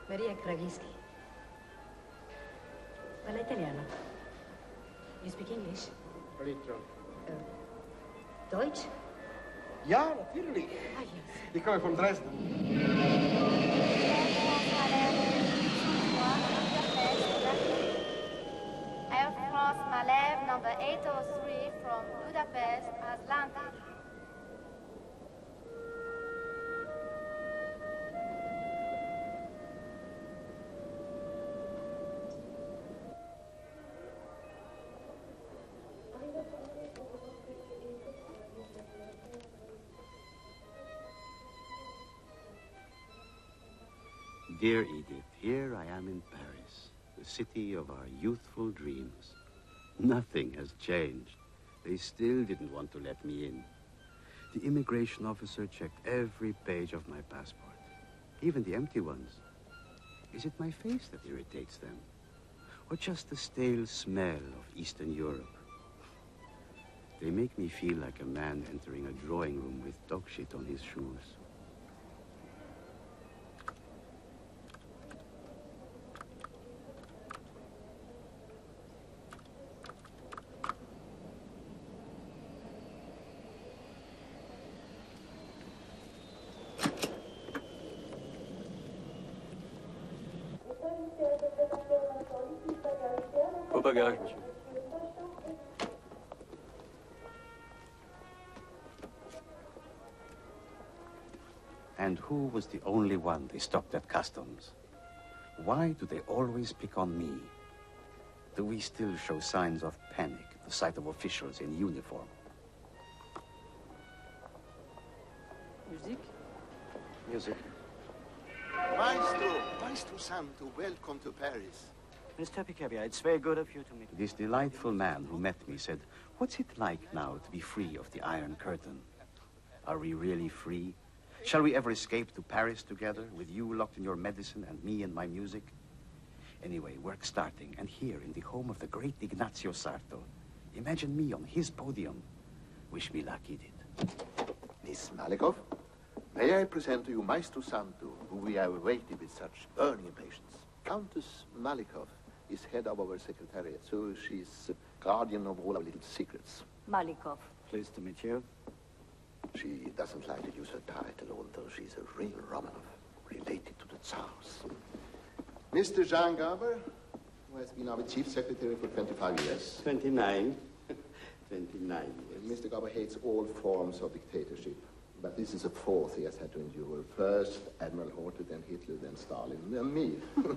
Maria Kravisky. Parla italiano. You speak English? A little. Deutsch? Ja, natuurlijk. Ah, yes. Ik kom van Dresden. Air France Malev number 803 from Budapest has landed. Dear Edith, here I am in Paris, the city of our youthful dreams. Nothing has changed. They still didn't want to let me in. The immigration officer checked every page of my passport, even the empty ones. Is it my face that irritates them? Or just the stale smell of Eastern Europe? They make me feel like a man entering a drawing room with dog shit on his shoes. Au bagage, monsieur. And who was the only one they stopped at customs? Why do they always pick on me? Do we still show signs of panic at the sight of officials in uniform? Music? Music. Maestro Santo, welcome to Paris. Mr. Picabia, it's very good of you to meet me. This delightful man who met me said, "What's it like now to be free of the Iron Curtain? Are we really free? Shall we ever escape to Paris together, with you locked in your medicine and me in my music?" Anyway, work starting, and here in the home of the great Ignazio Sarto. Imagine me on his podium. Wish me luck, Edith. Miss Malikov, may I present to you Maestro Santo, who we have awaited with such burning impatience. Countess Malikov is head of our secretariat, so she's guardian of all our little secrets. Malikov. Pleased to meet you. She doesn't like to use her title, although she's a real Romanov, related to the Tsars. Mr. Jean Garber, who has been our chief secretary for 25 years. 29. 29 years. Mr. Garber hates all forms of dictatorship, but this is a fourth he has had to endure. First Admiral Horthy, then Hitler, then Stalin, then me.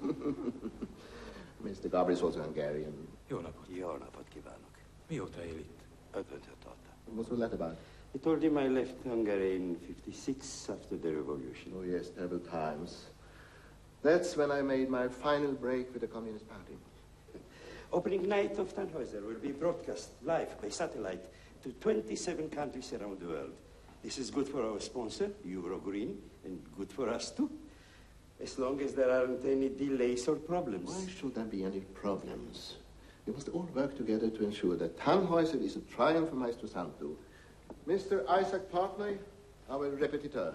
Mr. Garber is also Hungarian. Jó napot. Jó napot kívánok. Mióta él itt? 55 óta. What was that about? He told him I left Hungary in 56 after the revolution. Oh, yes, terrible times. That's when I made my final break with the Communist Party. Opening night of Tannhäuser will be broadcast live by satellite to 27 countries around the world. This is good for our sponsor, Eurogreen, and good for us too. As long as there aren't any delays or problems. Why should there be any problems? We must all work together to ensure that Tannhäuser is a triumph for Maestro Santo. Mr. Isaac Partney, our repetiteur.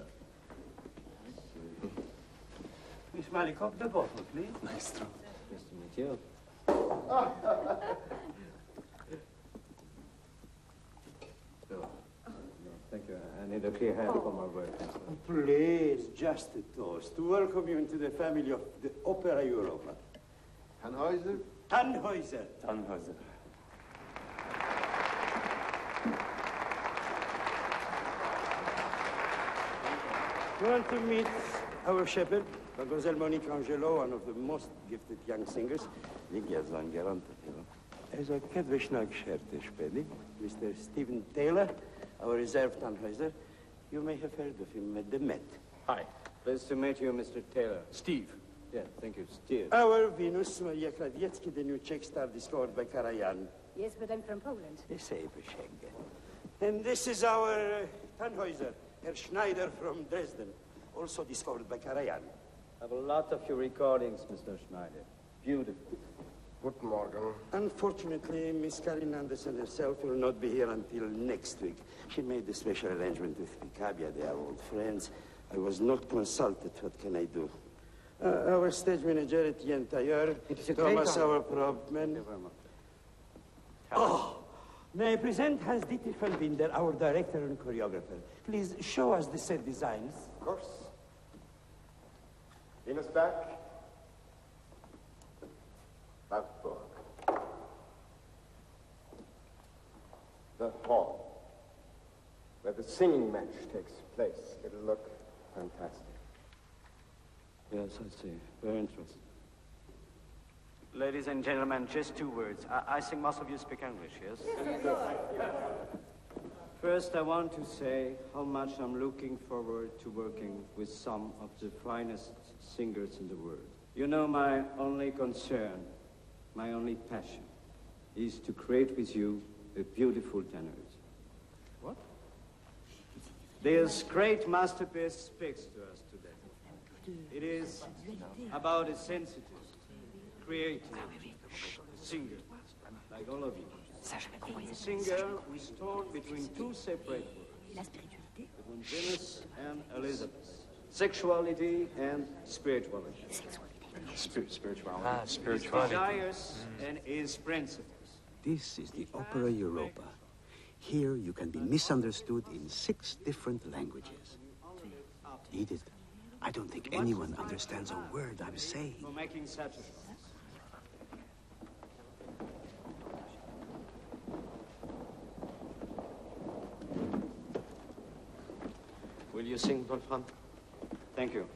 Miss Malikov, the bottle, please. Maestro. Nice to meet you. Thank you. I need a clear hand for my work. Please, just a toast to welcome you into the family of the Opera Europa. Tannhäuser? Tannhäuser. Tannhäuser. You want to meet our shepherd, Mademoiselle Monique Angelo, one of the most gifted young singers. Vigyázzon, garantálom. Ez a kedves nagy sertéspedi, Mr. Stephen Taylor, our reserve Tannhäuser. You may have heard of him at the Met. Hi. Pleased to meet you, Mr. Taylor. Steve. Yeah, thank you. Steve. Our Venus, Maria Krawiecki, the new Czech star discovered by Karajan. Yes, but I'm from Poland. And this is our Tannhäuser, Herr Schneider from Dresden, also discovered by Karajan. I have a lot of your recordings, Mr. Schneider. Beautiful. Good morning. Unfortunately, Miss Karin Anderson herself will not be here until next week. She made a special arrangement with Picabia. They are old friends. I was not consulted. What can I do? Our stage manager, Etienne Tailleur. It is a Thomas, great honor. our probman. Oh, may I present Hans-Dieter Felbinder, our director and choreographer. Please show us the set designs. Of course. Venus back. Wartburg. The hall, where the singing match takes place. It'll look fantastic. Yes, I see. Very interesting. Ladies and gentlemen, just 2 words. I think most of you speak English, yes? First, I want to say how much I'm looking forward to working with some of the finest singers in the world. You know, my only concern, my only passion, is to create with you a beautiful tenors. What? This great masterpiece speaks to us today. It is about a sensitive, creative singer, like all of you. A singer who is torn between 2 separate worlds, between Venus and Elizabeth, sexuality and spirituality. Spirituality. His desires and his principles. This is the Opera Europa. Here you can be misunderstood in 6 different languages. Edith, I don't think anyone understands a word I'm saying. For making such a choice. Will you sing, Wolfram? Thank you.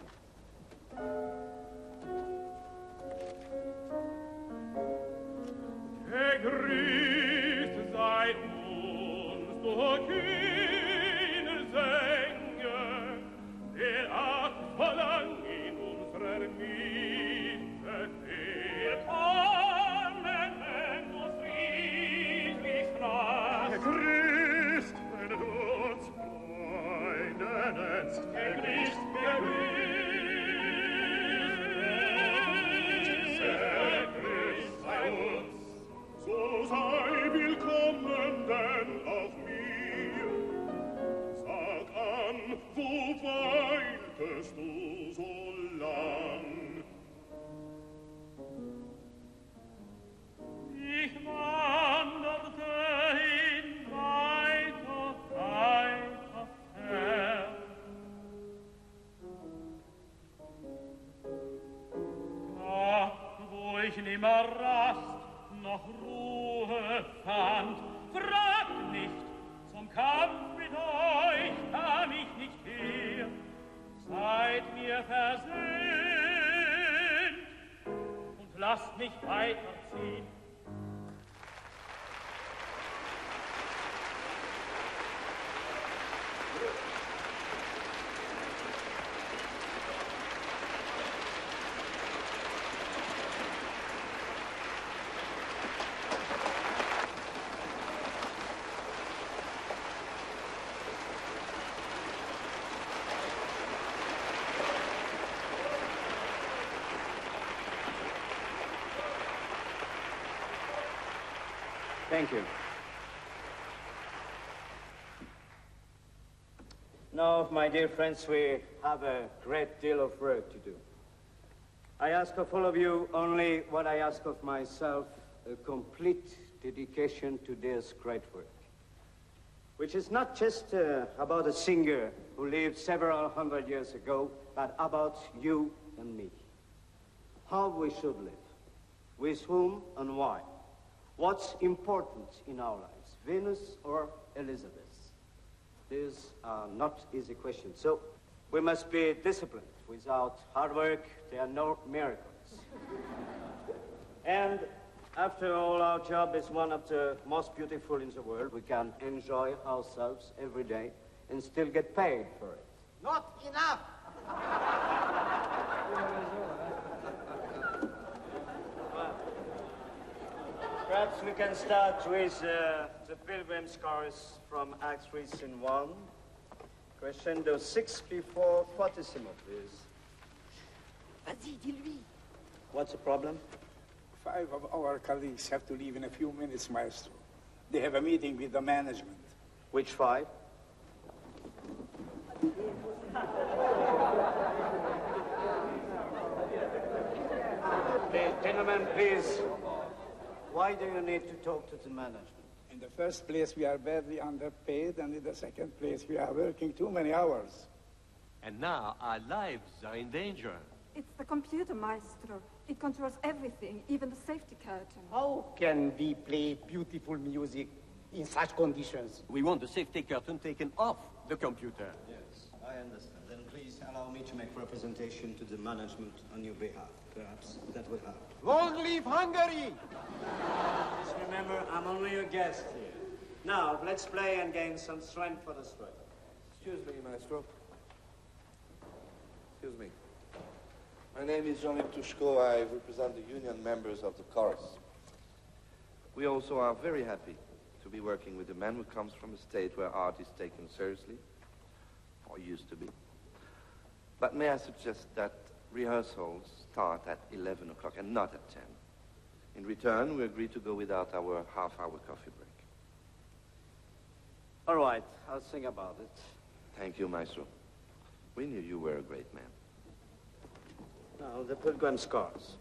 Gegrüßt sei uns, du kühner Sänger, der Abverlang in unserer Mitte. Wir kommen, wenn du friedlich fragst. Gegrüßt, wenn du uns Freunde nennst. Gegrüßt, gegrüßt. Gegrüßt sei uns. So sei willkommen denn auch mir. Sag an, wo weiltest du so lang? Ich wanderte in weiter, weiter fern. Da, wo ich nimmer Rast noch Ruhe fand, fragt nicht, zum Kampf mit euch kam ich nicht her. Seid mir versöhnt und lasst mich weiterziehen. Thank you. Now, my dear friends, we have a great deal of work to do. I ask of all of you only what I ask of myself, a complete dedication to this great work, which is not just about a singer who lived several hundred years ago, but about you and me. How we should live, with whom and why. What's important in our lives, Venus or Elizabeth? These are not easy questions. So we must be disciplined. Without hard work, there are no miracles. And after all, our job is one of the most beautiful in the world. We can enjoy ourselves every day and still get paid for it. Not enough! Perhaps we can start with the Pilgrim's Chorus from Act 3, Scene 1. Crescendo 6 before fortissimo, please. Vas-y, dis-lui. What's the problem? 5 of our colleagues have to leave in a few minutes, Maestro. They have a meeting with the management. Which 5? Gentlemen, please. Why do you need to talk to the management? In the first place, we are badly underpaid, and in the second place, we are working too many hours. And now our lives are in danger. It's the computer, Maestro. It controls everything, even the safety curtain. How can we play beautiful music in such conditions? We want the safety curtain taken off the computer. Yes, I understand. Then please allow me to make representation to the management on your behalf. Perhaps that will help. Long live Hungary! Just remember, I'm only a guest here. Now, let's play and gain some strength for the struggle. Excuse me, Maestro. Excuse me. My name is Jean-Luc Tushko. I represent the union members of the chorus. We also are very happy to be working with a man who comes from a state where art is taken seriously, or used to be. But may I suggest that rehearsals start at 11 o'clock and not at 10. In return, we agree to go without our half-hour coffee break. All right, I'll think about it. Thank you, Maestro. We knew you were a great man. Now, the Pilgrim Scars.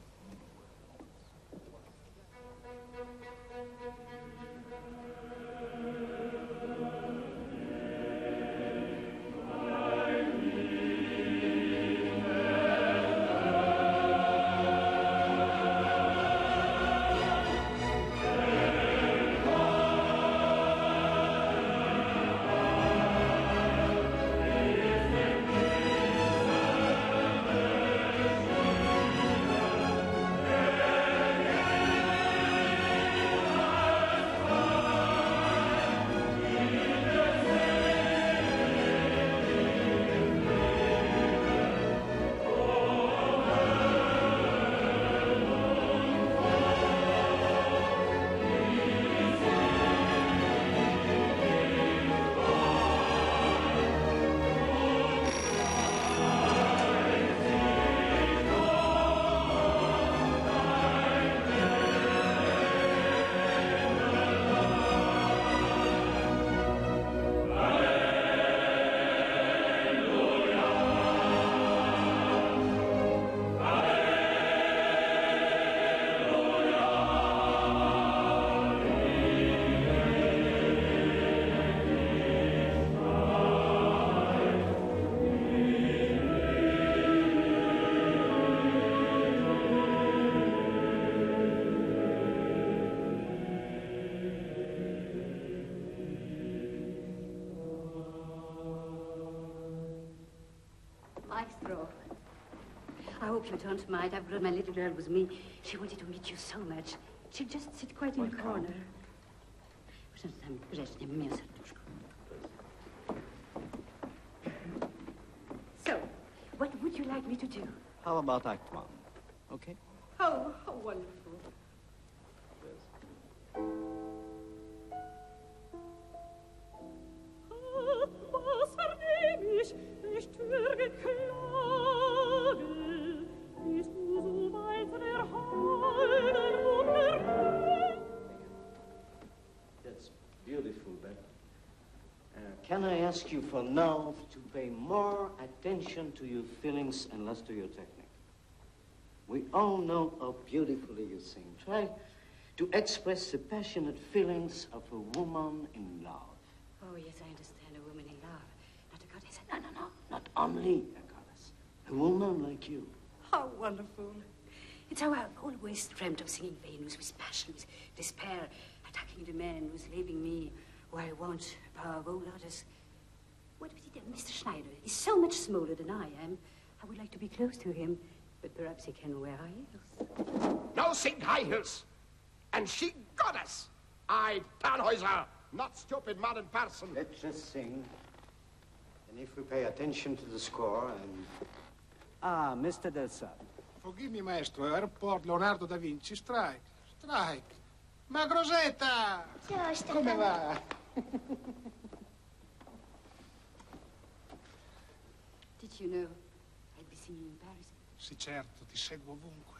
Maestro, I hope you don't mind. I've brought my little girl with me. She wanted to meet you so much. She'll just sit quite in the corner. So, what would you like me to do? How about Act One? Okay? Oh, how wonderful. That's beautiful, but can I ask you for now to pay more attention to your feelings and less to your technique? We all know how beautifully you sing. Try to express the passionate feelings of a woman in love. Oh, yes, I understand. A woman in love. Not a goddess. No. Not only a goddess. A woman like you. How wonderful. It's how I've always dreamt of singing Venus with passion, with despair, attacking the man who's leaving me, who I want above all others. What was it? Mr. Schneider is so much smaller than I am. I would like to be close to him, but perhaps he can wear high heels. No sing high heels. And she goddess. I, Tannhäuser, not stupid modern person. Let's just sing. And if we pay attention to the score and... Ah, Mr. Del Sal. Forgive me, Maestro. Airport Leonardo da Vinci. Strike. Strike. Ma Grosetta! Ciao, Stefano. Come va? Did you know I'd be singing in Paris? Sì, certo. Ti seguo ovunque.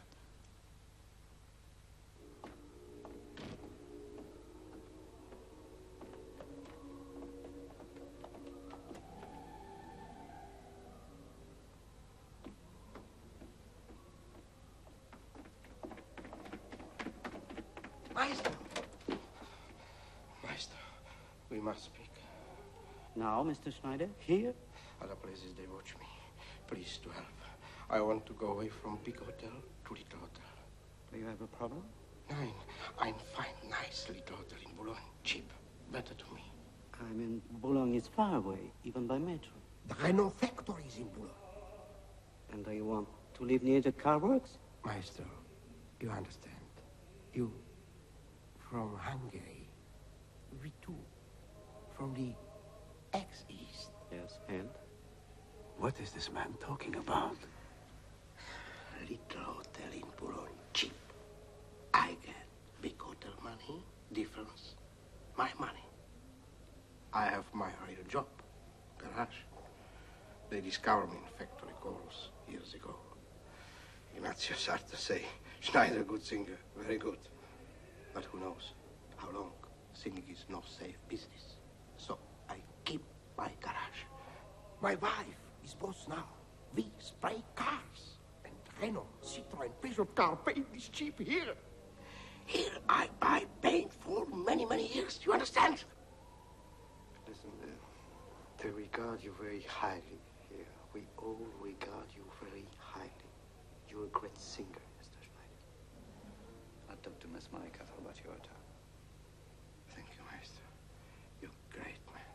must speak. Now, Mr. Schneider, here? Other places, they watch me. Please, to help. I want to go away from big hotel to little hotel. Do you have a problem? Nein, I find nice little hotel in Boulogne. Cheap. Better to me. I mean, Boulogne is far away, even by metro. The Renault factory is in Boulogne. And do you want to live near the car works? Maestro, you understand. You, from Hungary, we too, from the ex-East. Yes, and? What is this man talking about? Little hotel in Boulogne, cheap. I get big hotel money, difference, my money. I have my real job, garage. They discovered me in factory chorus years ago. Ignazio Sarto say, Schneider, good singer, very good. But who knows how long? Singing is no safe business. So I keep my garage. My wife is boss now. We spray cars. And Renault, Citroën, Peugeot car paint is cheap here. Here I buy paint for many, many years. You understand? Listen, they regard you very highly here. We all regard you very highly. You're a great singer, Mr. Schneider. I'll talk to Miss Monica about your time. Thank you, Maestro. You're great, man.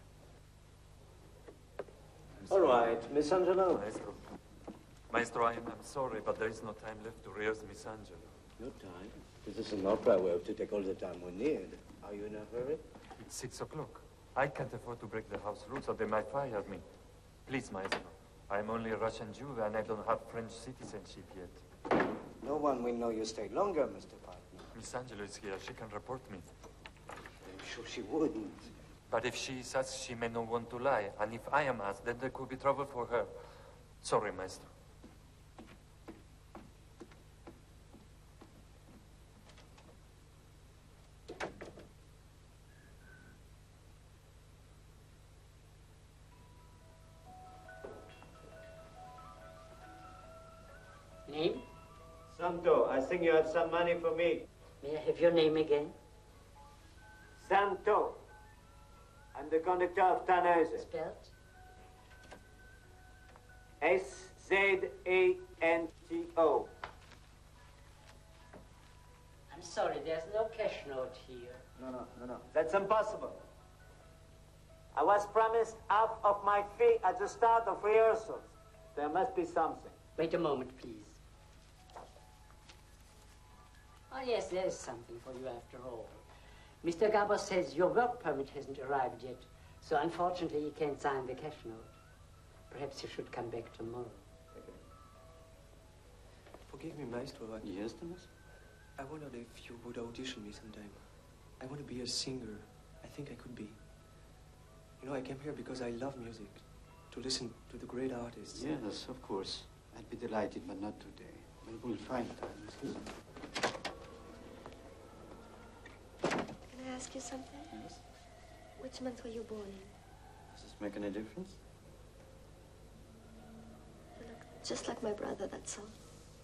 All right, Miss Angelo. Maestro, I'm sorry, but there is no time left to rehearse Miss Angelo. No time? This is an opera. We have to take all the time we need. Are you in a hurry? It's 6 o'clock. I can't afford to break the house rules or they might fire me. Please, Maestro. I'm only a Russian Jew and I don't have French citizenship yet. No one will know you stay longer, Mr. Partner. Miss Angelo is here. She can report me. I'm sure she wouldn't. But if she is asked, she may not want to lie. And if I am asked, then there could be trouble for her. Sorry, Maestro. Name? Santo, I think you have some money for me. May I have your name again? Santo. I'm the conductor of Tannhäuser. Spelled? S-Z-A-N-T-O. I'm sorry, there's no cash note here. No. That's impossible. I was promised half of my fee at the start of rehearsals. There must be something. Wait a moment, please. Oh, yes, there is something for you after all. Mr. Garbo says your work permit hasn't arrived yet, so unfortunately he can't sign the cash note. Perhaps you should come back tomorrow. Forgive me, Maestro. Yes, Thomas? I wondered if you would audition me sometime. I want to be a singer. I think I could be. You know, I came here because I love music, to listen to the great artists. Yes, of course. I'd be delighted, but not today. Maybe we'll find time. Can I ask you something? Yes. Which month were you born in? Does this make any difference? You look just like my brother, that's all.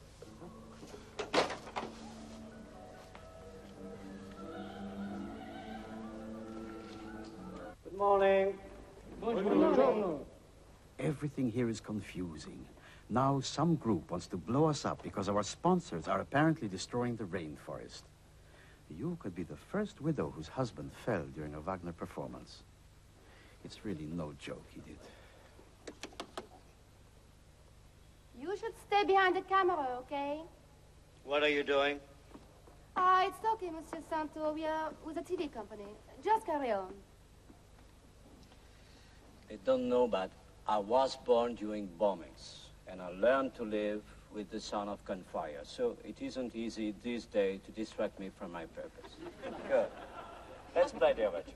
Good morning. Buongiorno. Everything here is confusing. Now some group wants to blow us up because our sponsors are apparently destroying the rainforest. You could be the first widow whose husband fell during a Wagner performance. It's really no joke, Edith. You should stay behind the camera, okay? What are you doing? It's okay, Monsieur Santo. We are with a TV company. Just carry on. I don't know, but I was born during bombings, and I learned to live with the sound of gunfire. So it isn't easy these days to distract me from my purpose. Good. Let's play the overture.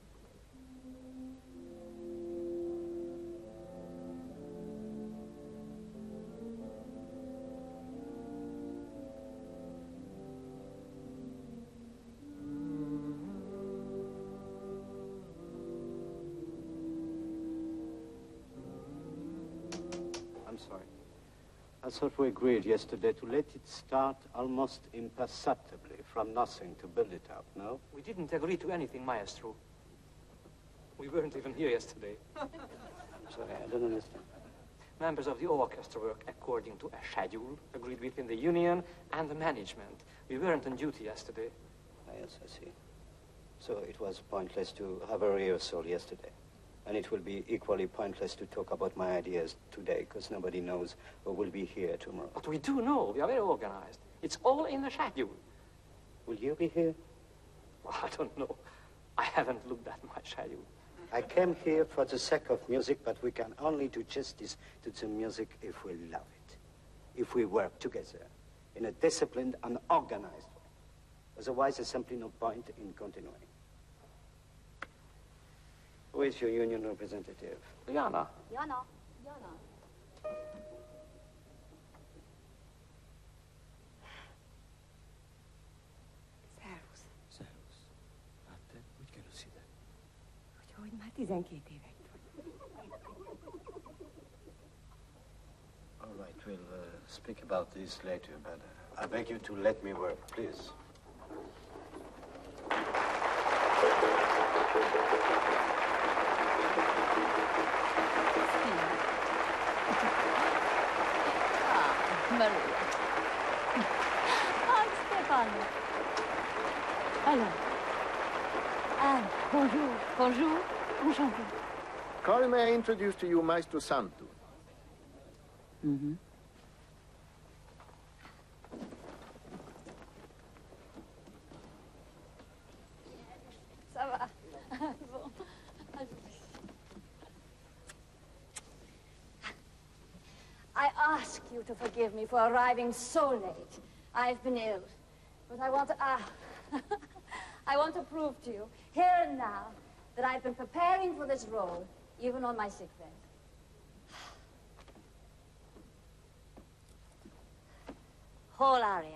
Sorry. I thought we agreed yesterday to let it start almost imperceptibly, from nothing to build it up, no? We didn't agree to anything, Maestro. We weren't even here yesterday. Sorry, I don't understand. Members of the orchestra work according to a schedule agreed between the union and the management. We weren't on duty yesterday. Yes, I see. So it was pointless to have a rehearsal yesterday. And it will be equally pointless to talk about my ideas today, because nobody knows who will be here tomorrow. But we do know. We are very organized. It's all in the schedule. Will you be here? Well, I don't know. I haven't looked at my schedule. I came here for the sake of music, but we can only do justice to the music if we love it. If we work together in a disciplined and organized way. Otherwise, there's simply no point in continuing. Who is your union representative? Jana. Jana. Szervusz. Szervusz. Hát te úgy kerülsz ide? Hogy már 12 évek. All right, we'll speak about this later, but I beg you to let me work, please. Maria. Ah, Stefano. Alors. Ah, bonjour. Bonjour. Enchanté. Carl, may I introduce to you Maestro Santu? Mm-hmm. Ça va. Bon. I ask you to forgive me for arriving so late. I've been ill, but I want to, I want to prove to you, here and now, that I've been preparing for this role, even on my sickbed. Whole aria.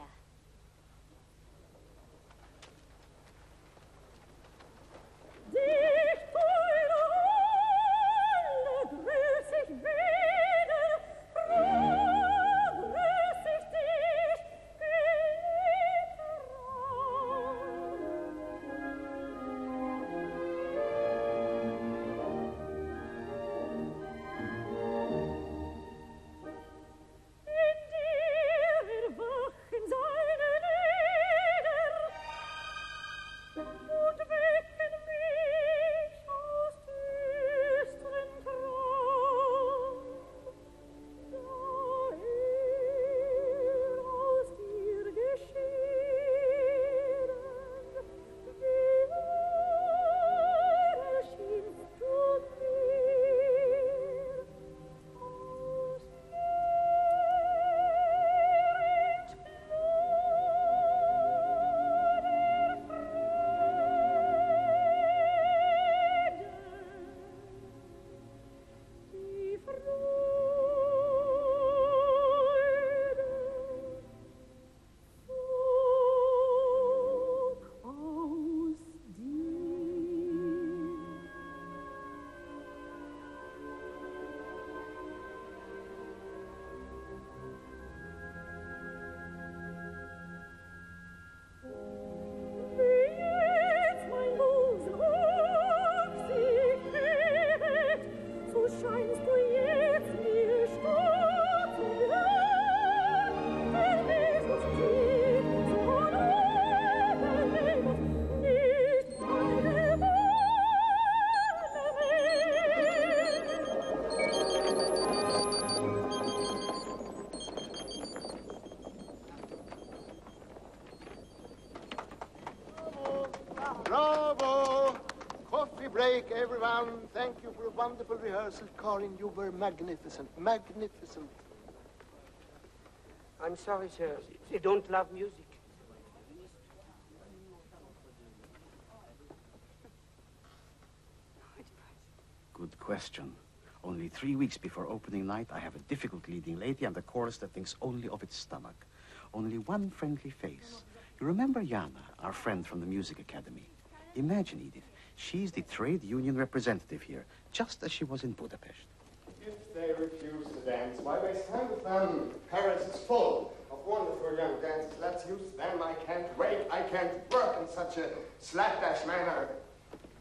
Bravo! Coffee break, everyone. Thank you for a wonderful rehearsal. Karin, you were magnificent. Magnificent. I'm sorry, sir. They don't love music. Good question. Only 3 weeks before opening night, I have a difficult leading lady and a chorus that thinks only of its stomach. Only one friendly face. You remember Jana, our friend from the Music Academy? Imagine, Edith, she's the trade union representative here, just as she was in Budapest. If they refuse to dance, why waste time with them? Paris is full of wonderful young dancers. Let's use them. I can't wait. I can't work in such a slapdash manner. Ich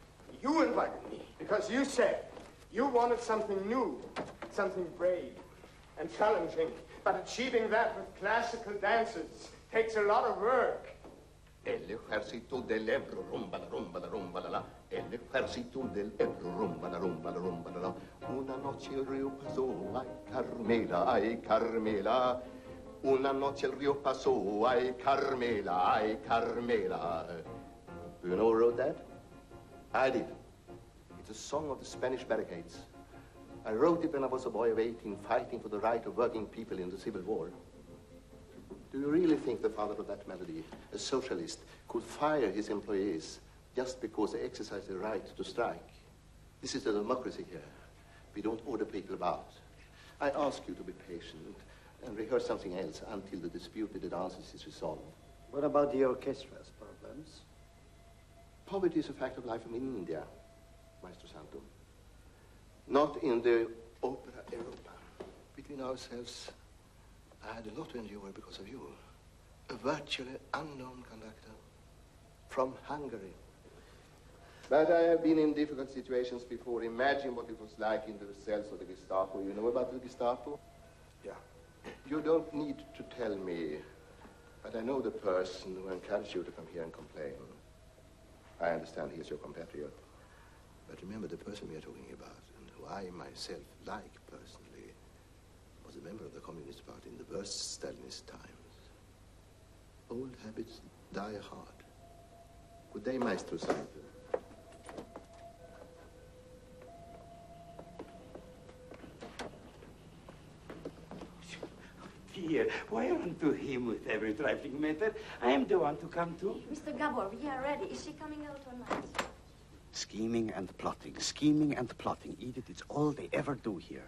You invited me because you said you wanted something new, something brave and challenging. But achieving that with classical dances takes a lot of work. L'esercito dell'Ebro, rumba la rumba la rumba la la. L'esercito dell'Ebro, rumba la rumba la rumba la la. Una noche il rio passò, ai Carmela, ai Carmela. Una noche il rio passò, ai Carmela, ai Carmela. Do you know who wrote that? I did. It's a song of the Spanish barricades. I wrote it when I was a boy of 18, fighting for the right of working people in the Civil War. Do you really think the father of that melody, a socialist, could fire his employees just because they exercise the right to strike? This is a democracy here. We don't order people about. I ask you to be patient and rehearse something else until the dispute with the dancers is resolved. What about the orchestra's problems? Poverty is a fact of life in India, Maestro Santo. Not in the Opera Europa. Between ourselves, I had a lot to endure because of you. A virtually unknown conductor from Hungary. But I have been in difficult situations before. Imagine what it was like in the cells of the Gestapo. You know about the Gestapo? Yeah. You don't need to tell me, but I know the person who encouraged you to come here and complain. I understand he is your compatriot. But remember the person we are talking about, and who I myself like personally, was a member of the Communist Party in the worst Stalinist times. Old habits die hard. Good day, Maestro Santo. Dear, why run to him with every trifling matter? I am the one to come to. Mr. Gabor, we are ready. Is she coming out or not? Scheming and plotting, scheming and plotting. Edith, it's all they ever do here.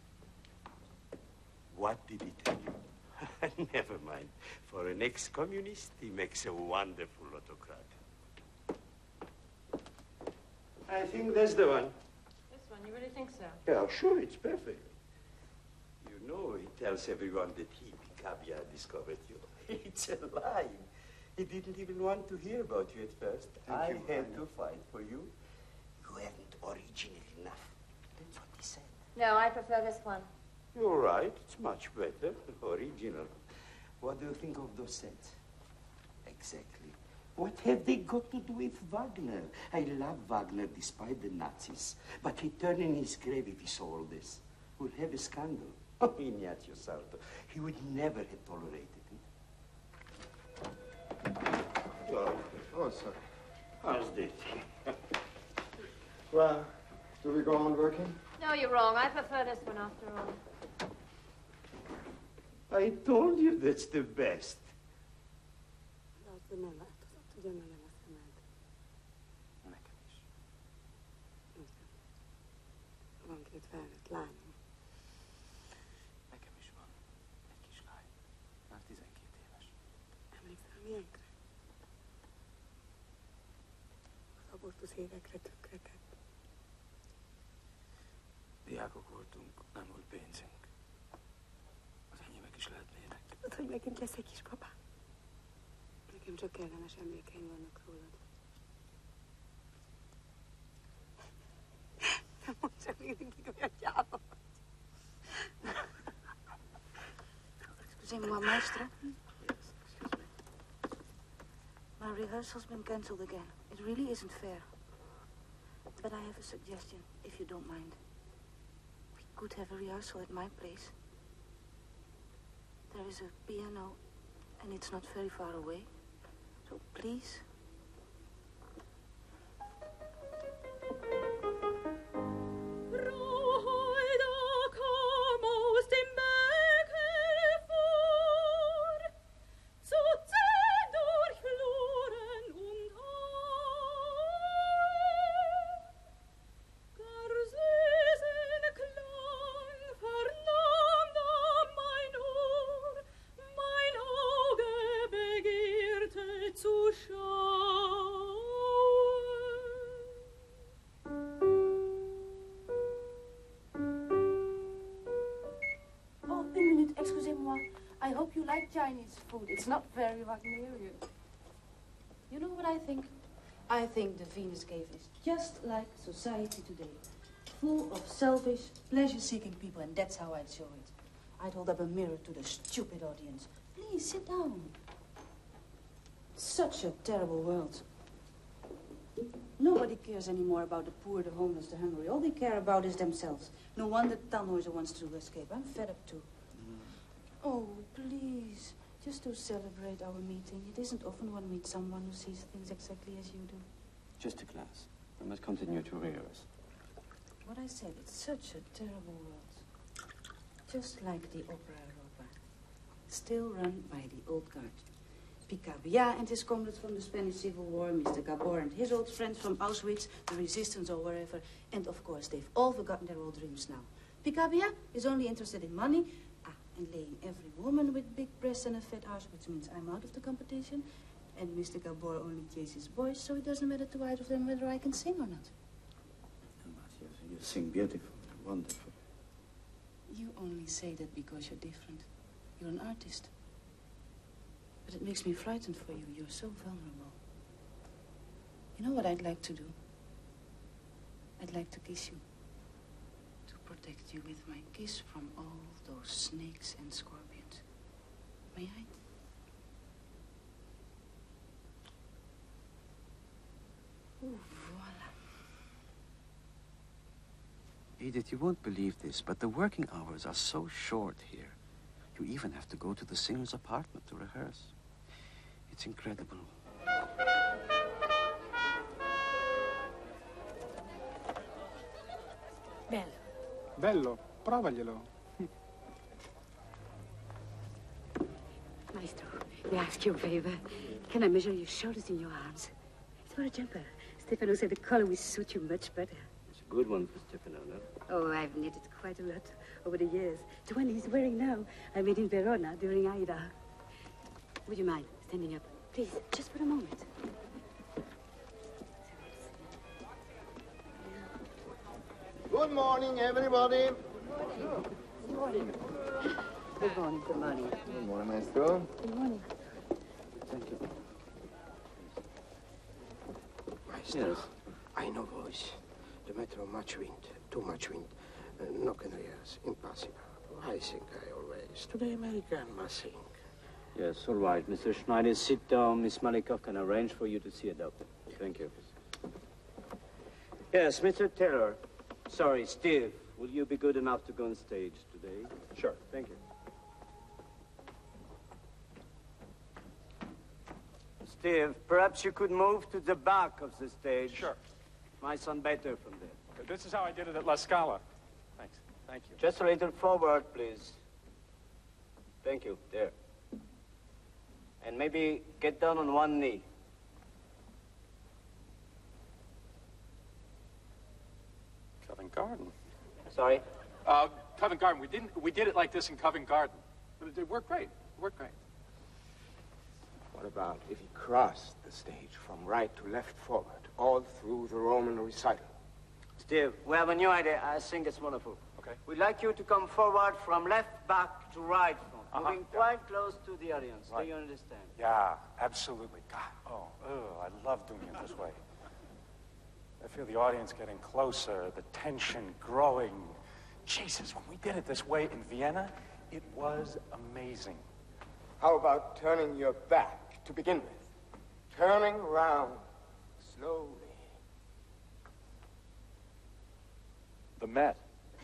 What did he tell you? Never mind. For an ex-communist, he makes a wonderful autocrat. I think that's the one. This one, you really think so? Yeah, sure, it's perfect. You know, he tells everyone that he, Picabia, discovered you. It's a lie. He didn't even want to hear about you at first. I had to fight for you. You weren't original enough. That's what he said. No, I prefer this one. You're right. It's much better. Original. What do you think of those sets? Exactly. What have they got to do with Wagner? I love Wagner despite the Nazis. But he'd turn in his grave if he saw all this. We'll have a scandal. Oh, Ignazio Sarto. He would never have tolerated it. Oh, sir. How's that? Well, do we go on working? No, you're wrong. I prefer this one after all. I told you that's the best. Van két felnőtt lányom. Nekem is van. Egy kislány. Már 12 éves. Emlékszel milyenkre? Az abortusz évekre tönkretett. Diákok voltunk, nem volt pénzünk. Az enyémek is lehetnének. Tudod, hogy megint lesz egy kispapám? Nekem csak kellemes emlékeim vannak rólad. Nem mondd csak mindig olyan gyáva vagy. Excusez-moi, maestro. My rehearsal's been cancelled again. It really isn't fair. But I have a suggestion, if you don't mind. We could have a rehearsal at my place. There is a piano, and it's not very far away. So please. Chinese food. It's not very Wagnerian. You know what I think? I think the Venus Cave is just like society today. Full of selfish, pleasure-seeking people, and that's how I'd show it. I'd hold up a mirror to the stupid audience. Please, sit down. Such a terrible world. Nobody cares anymore about the poor, the homeless, the hungry. All they care about is themselves. No wonder Tannhäuser wants to escape. I'm fed up too. Oh, please. Just to celebrate our meeting. It isn't often one meets someone who sees things exactly as you do. Just a glance. We must continue to rehearse. What I said, it's such a terrible world. Just like the Opera Europa. Still run by the old guard. Picabia and his comrades from the Spanish Civil War, Mr. Gabor and his old friends from Auschwitz, the resistance or wherever, and of course they've all forgotten their old dreams now. Picabia is only interested in money, and laying every woman with big breasts and a fat arse, which means I'm out of the competition, and Mr. Gabor only chases boys, so it doesn't matter to either of them whether I can sing or not. You sing beautiful, wonderful. You only say that because you're different. You're an artist. But it makes me frightened for you. You're so vulnerable. You know what I'd like to do? I'd like to kiss you. To protect you with my kiss from all those snakes and scorpions. May I? Oh, voila. Edith, you won't believe this, but the working hours are so short here. You even have to go to the singer's apartment to rehearse. It's incredible. Bello. Bello, provaglielo. Maestro, may I ask you a favor? Can I measure your shoulders and your arms? It's for a jumper. Stefano said the color will suit you much better. It's a good one for Stefano, no? Oh, I've knitted quite a lot over the years. The one he's wearing now, I made in Verona during Aida. Would you mind standing up? Please, just for a moment. Good morning, everybody. Good morning. Good morning, good morning. Good morning, Maestro. Good morning. Thank you. Maestro, Yes. I know voice. The matter of much wind, too much wind. No canarias, impossible. I sing I always. To the American must sing. Yes, all right. Mr. Schneider, sit down. Miss Malikov can arrange for you to see a doctor. Thank you. Yes, Mr. Taylor. Sorry, Steve. Will you be good enough to go on stage today? Sure. Thank you. Steve, perhaps you could move to the back of the stage. Sure. Might sound better from there. This is how I did it at La Scala. Thanks. Thank you. Just a little forward, please. Thank you. There. And maybe get down on one knee. Covent Garden. Sorry? Covent Garden. We did it like this in Covent Garden. But it worked great. It worked great. What about if he crossed the stage from right to left forward, all through the Roman recital? Steve, we have a new idea. I think it's wonderful. Okay. We'd like you to come forward from left back to right front, moving quite close to the audience. Right. Do you understand? Yeah, absolutely. God, I love doing it this way. I feel the audience getting closer, the tension growing. Jesus, when we did it this way in Vienna, it was amazing. How about turning your back to begin with? Turning round slowly. The Met.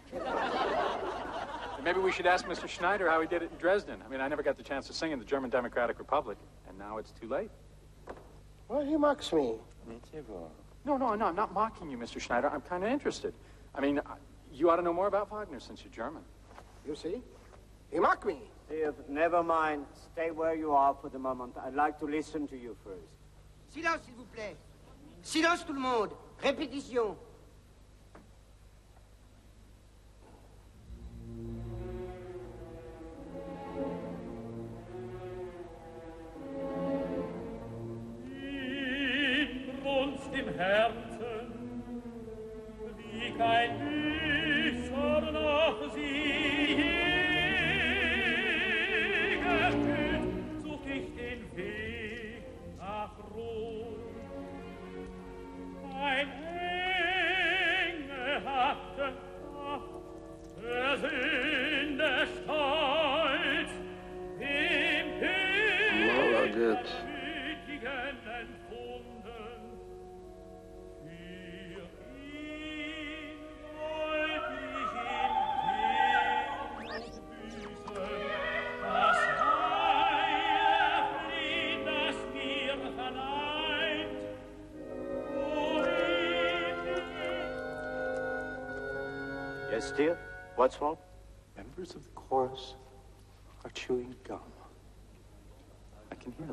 Maybe we should ask Mr. Schneider how he did it in Dresden. I mean, I never got the chance to sing in the German Democratic Republic, and now it's too late. Well, he mocks me. No, I'm not mocking you, Mr. Schneider. I'm kind of interested. I mean, you ought to know more about Wagner since you're German. You see? He mocked me. Steve, never mind. Stay where you are for the moment. I'd like to listen to you first. Silence, s'il vous plaît. Silence, tout le monde. Répétition. Im Herzen wie kein Bücher nach sie gefühlt, sucht ich den Weg nach Rom. Shit. Yes, dear? What's wrong? Members of the chorus are chewing gum. I can hear them.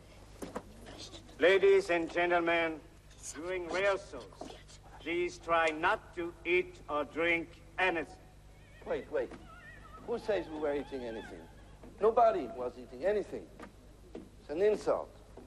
Ladies and gentlemen, during rehearsals, please try not to eat or drink anything. Wait. Who says we were eating anything? Nobody was eating anything. It's an insult.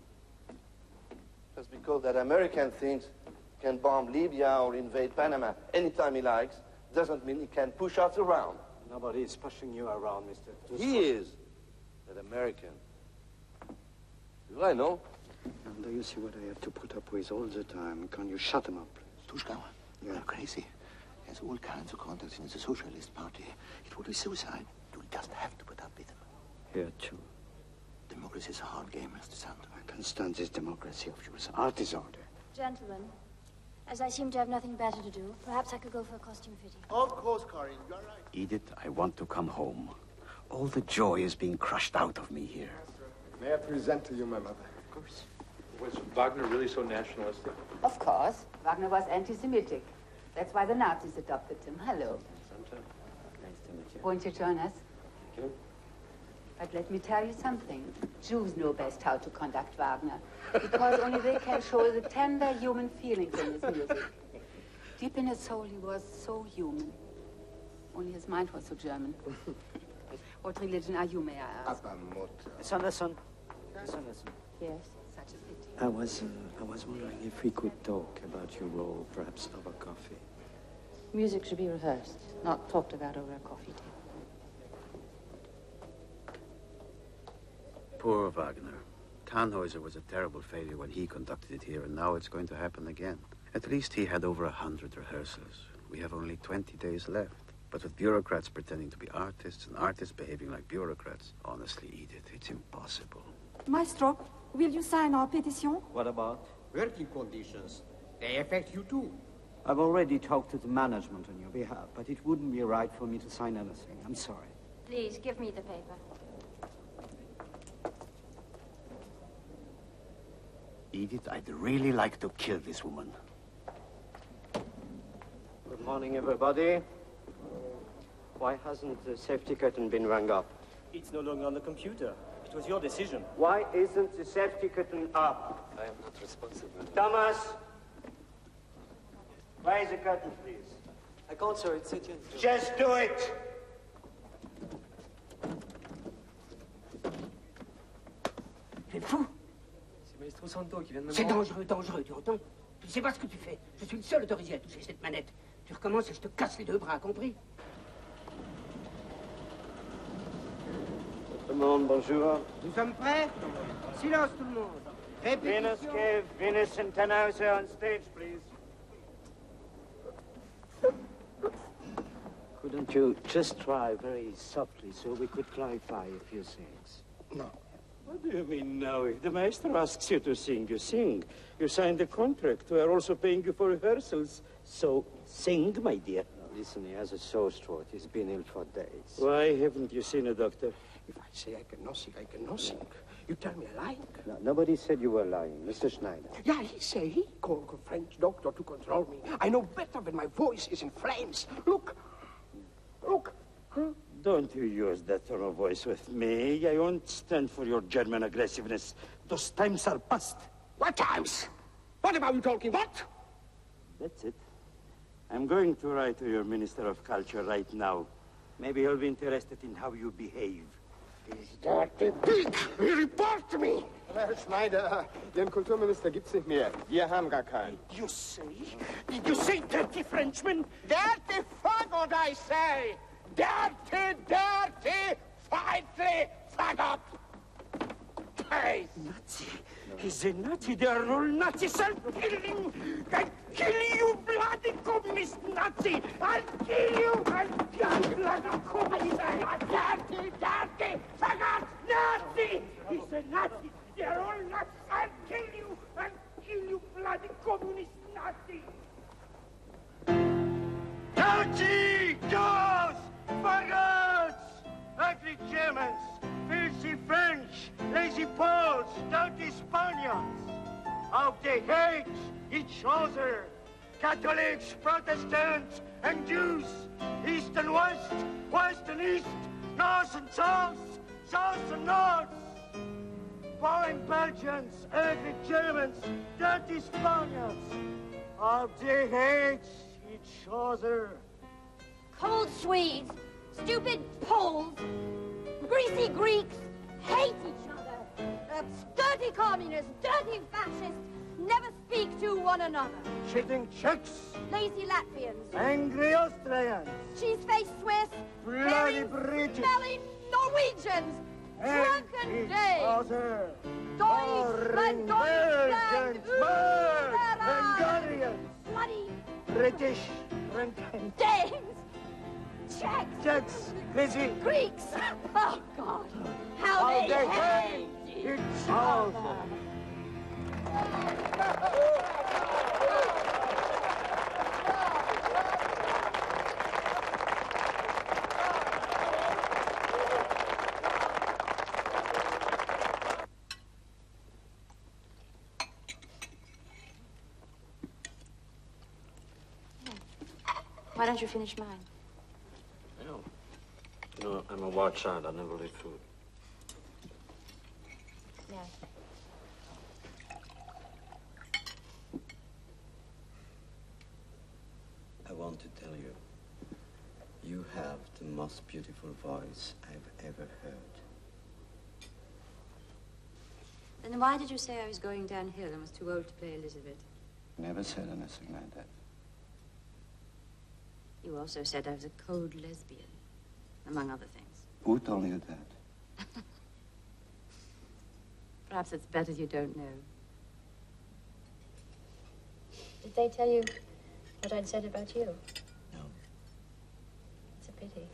Just because that American thinks can bomb Libya or invade Panama anytime he likes, doesn't mean he can push us around. Nobody is pushing you around, Mr. He is. That American. Do I know? And do you see what I have to put up with all the time? Can you shut him up, please? Tushkauer, you're crazy. He has all kinds of contacts in the Socialist Party. It would be suicide. You'll just have to put up with him. Here, too. Democracy is a hard game, Mr. Santo. I can stand this democracy of yours. Art is order. Gentlemen, as I seem to have nothing better to do, perhaps I could go for a costume fitting. Of course, Corinne, you're right. Edith, I want to come home. All the joy is being crushed out of me here. May I present to you my mother? Of course. Was Wagner really so nationalistic? Of course. Wagner was anti-Semitic. That's why the Nazis adopted him. Hello. Nice to meet you. Won't you join us? Thank you. But let me tell you something. Jews know best how to conduct Wagner, because only they can show the tender human feelings in his music. Deep in his soul, he was so human. Only his mind was so German. What religion are you, may I ask? Listen. Yes, such a pity. I was wondering if we could talk about your role, perhaps over coffee. Music should be rehearsed, not talked about over a coffee table. Poor Wagner. Tannhäuser was a terrible failure when he conducted it here, and now it's going to happen again. At least he had over 100 rehearsals. We have only 20 days left. But with bureaucrats pretending to be artists and artists behaving like bureaucrats, honestly, Edith, it's impossible. Maestro, will you sign our petition? What about? Working conditions. They affect you too. I've already talked to the management on your behalf, but it wouldn't be right for me to sign anything. I'm sorry. Please, give me the paper. Edith, I'd really like to kill this woman. Good morning, everybody. Why hasn't the safety curtain been rung up? It's no longer on the computer. It was your decision. Why isn't the safety curtain up? I am not responsible. Thomas! Raise the curtain, please. I can't, sir. It's Etienne. Just do it! Tu es fou? C'est Maestro Santo qui vient de me C'est voir. dangereux, tu entends? Tu sais pas ce que tu fais. Je suis le seul autorisé à toucher cette manette. Tu recommences et je te casse les deux bras, compris? Tout le monde, bonjour. Nous sommes prêts? Silence, tout le monde. Venus, Cave, Venus and Tannhäuser on stage, please. Couldn't you just try very softly so we could clarify a few things? No. What do you mean, no? If the maestro asks you to sing, you sing. You signed the contract. We are also paying you for rehearsals. So, sing, my dear. Now, listen, he has a sore throat. He's been ill for days. Why haven't you seen a doctor? If I say I cannot sing, I cannot sing. You tell me I'm lying. No, nobody said you were lying, Mr. Schneider. Yeah, he called a French doctor to control me. I know better when my voice is in flames. Look. Huh? Don't you use that tone of voice with me. I won't stand for your German aggressiveness. Those times are past. What times? What about you talking? What? That's it. I'm going to write to your Minister of Culture right now. Maybe he'll be interested in how you behave. Is that the pig? He report me! Herr Schneider, den Kulturminister gibt's nicht mehr. Wir haben gar keinen. You see? Did you see, dirty Frenchman? Dirty faggot, I say! Dirty, filthy faggot! Hey! Nazi! He's a Nazi. They are all Nazis. I'll kill him! I'll kill you, bloody communist Nazi! I'll kill you! I'll kill you, bloody communist! Dirty, faggot! Nazi! He's a Nazi! are all nuts. I'll kill you, bloody communist Nazi. Dirty Jews! Faggots! Ugly Germans! Filthy French! Lazy Poles! Dirty Spaniards! How they hate each other! Catholics, Protestants, and Jews! East and west, west and east, north and south, south and north! Foreign Belgians, ugly Germans, dirty Spaniards! How they hate each other! Cold Swedes, stupid Poles, greasy Greeks hate each other. Dirty communists, dirty fascists never speak to one another. Cheating Czechs, Lazy Latvians, angry Austrians, cheese-faced Swiss, bloody British, smelly Norwegians, drunken Danes, Deutschland, Deutschland, Hungarians, bloody British, drunken Danes, Czechs, crazy Greeks. Oh, God, how they hate each other. Why don't you finish mine? No. You know, I'm a wild child. I never leave food. Yeah. I want to tell you, you have the most beautiful voice I've ever heard. Then why did you say I was going downhill and was too old to play Elizabeth? Never said anything like that. You also said I was a cold lesbian, among other things. Who told you that? Perhaps it's better you don't know. Did they tell you what I'd said about you? No. It's a pity.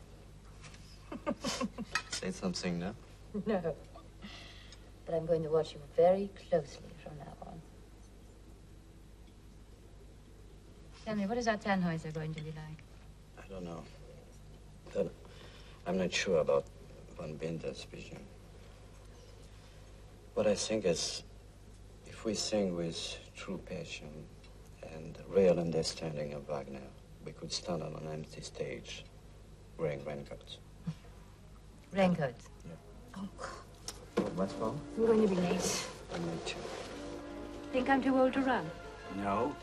Say something now. No. But I'm going to watch you very closely from now on. Tell me, what is our Tannhäuser going to be like? I don't know. But I'm not sure about Van Binder's vision. What I think is, if we sing with true passion and real understanding of Wagner, we could stand on an empty stage wearing raincoats. Raincoats? Yeah. Oh, What's wrong? I'm going to be late. I'm late too. Think I'm too old to run? No.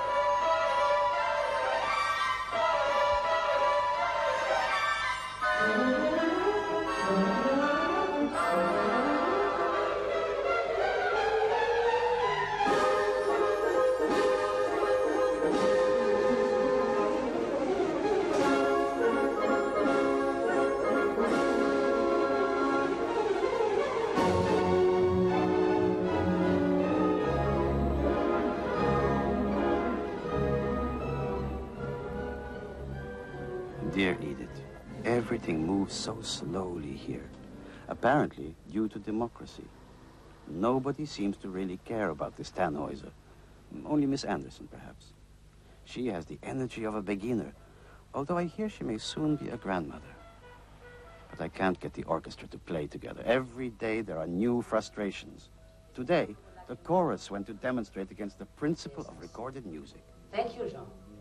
Dear Edith, everything moves so slowly here. Apparently, due to democracy. Nobody seems to really care about this Tannhäuser. Only Miss Anderson, perhaps. She has the energy of a beginner, although I hear she may soon be a grandmother. But I can't get the orchestra to play together. Every day there are new frustrations. Today, the chorus went to demonstrate against the principle of recorded music. Thank you, Jean.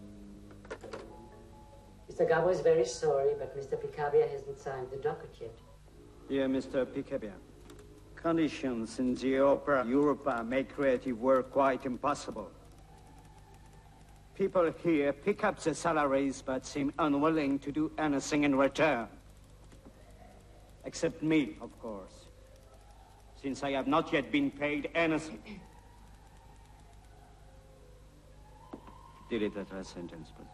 Mr. Garbo is very sorry, but Mr. Picabia hasn't signed the docket yet. Dear Mr. Picabia, conditions in the opera Europa make creative work quite impossible. People here pick up the salaries but seem unwilling to do anything in return. Except me, of course, since I have not yet been paid anything. Delete that last sentence, please.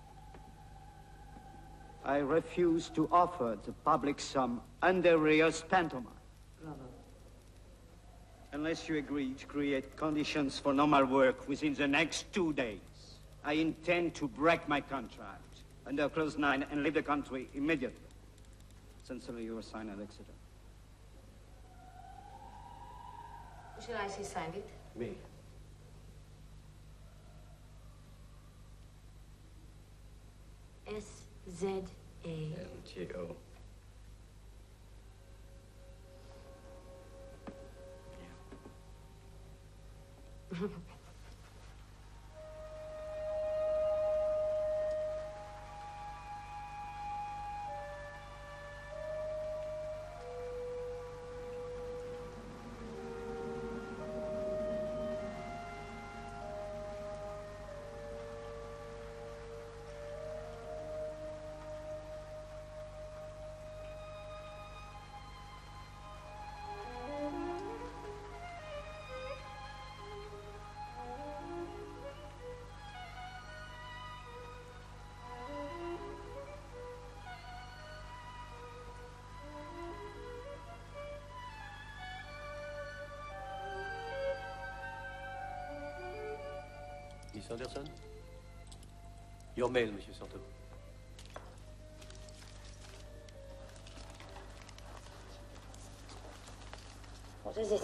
I refuse to offer the public some underrehearsed pantomime. Bravo. Unless you agree to create conditions for normal work within the next 2 days, I intend to break my contract under Clause 9 and leave the country immediately. Sincerely, your sign at Exeter. shall I say signed it? Me. S-Z-A. L-G-O. Miss Anderson? Your mail, Monsieur Santo. What is it?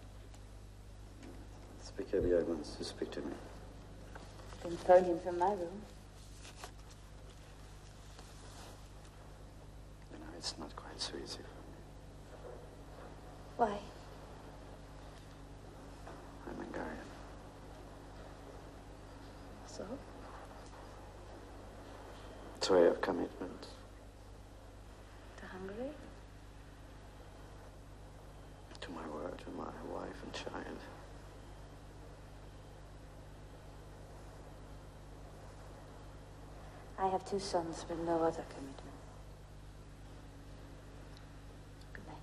Picabia wants to speak to me. Then phone him from my room. You know, it's not quite so easy for me. Why? I'm Hungarian. So? It's a way of commitment. To Hungary? To my word, to my wife and child. I have 2 sons with no other commitment. Good night.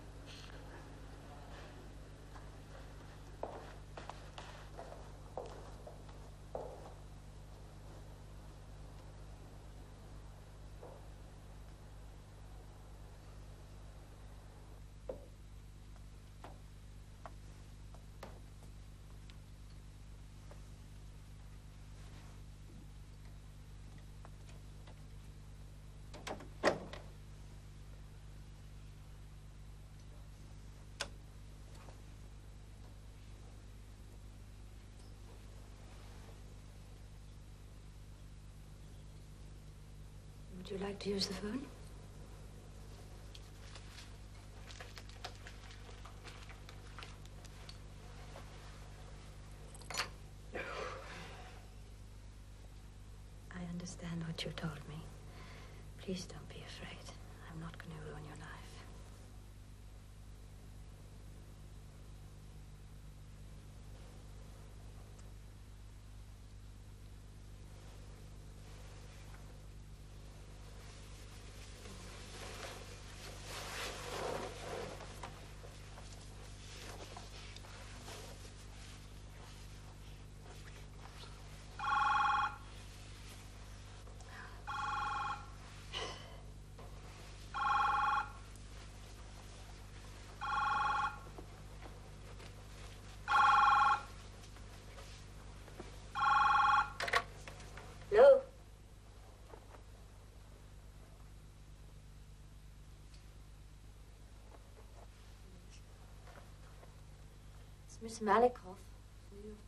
Would you like to use the phone? I understand what you told me. Please don't be afraid. I'm not going to ruin your life. Hello? It's Miss Malikoff. For you.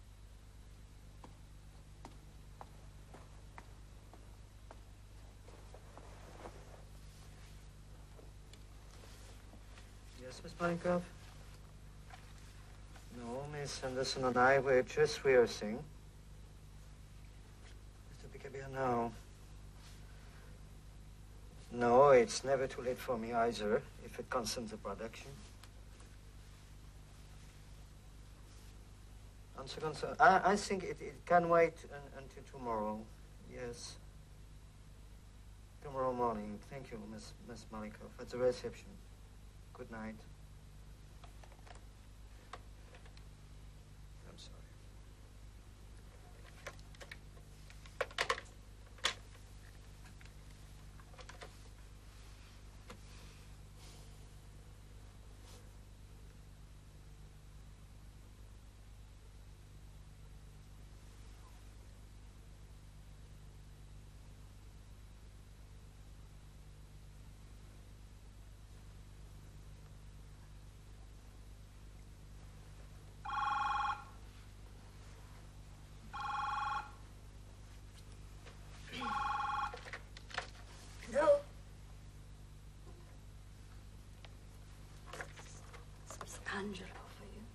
Yes, Miss Malikoff? No, Miss Anderson and I were just rehearsing. No. No, it's never too late for me either, if it concerns the production. I think it can wait until tomorrow. Yes. Tomorrow morning. Thank you, Miss Malikoff. At the reception. Good night. I'm sorry. Angelo for you.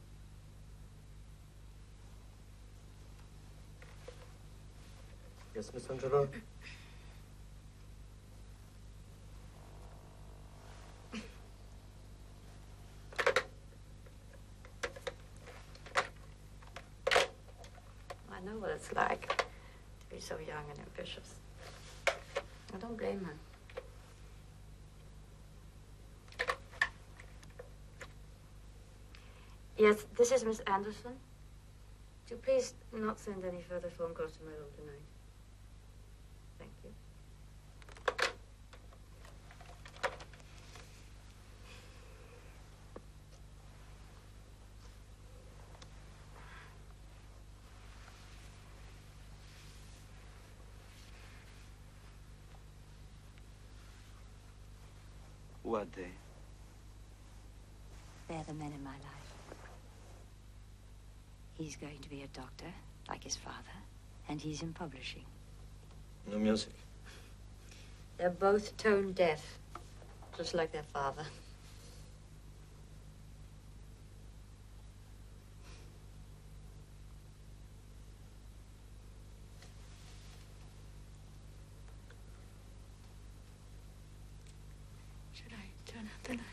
Yes, Miss Angelo? I know what it's like to be so young and ambitious. I don't blame her. Yes, this is Miss Anderson. Would you please not send any further phone calls to my room tonight? Thank you. Who are they? They're the men in my life. He's going to be a doctor, like his father, and he's in publishing. No music. They're both tone deaf, just like their father. Should I turn out the light?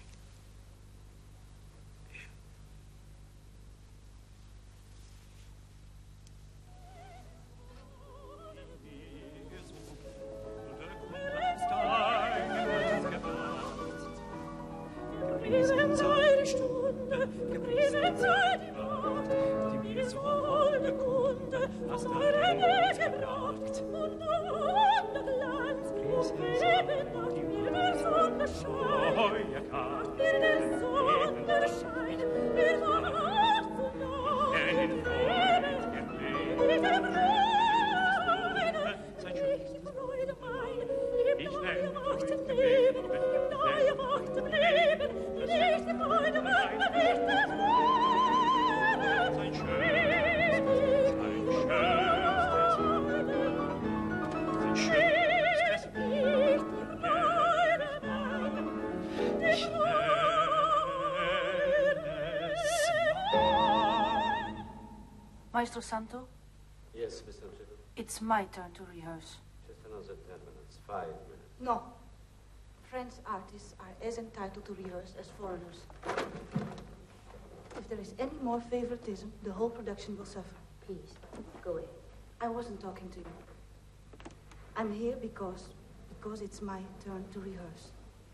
Maestro Santo? Yes, Mr. Angelo. It's my turn to rehearse. Just another 10 minutes, 5 minutes. No. French artists are as entitled to rehearse as foreigners. If there is any more favoritism, the whole production will suffer. Please, go away. I wasn't talking to you. I'm here because it's my turn to rehearse.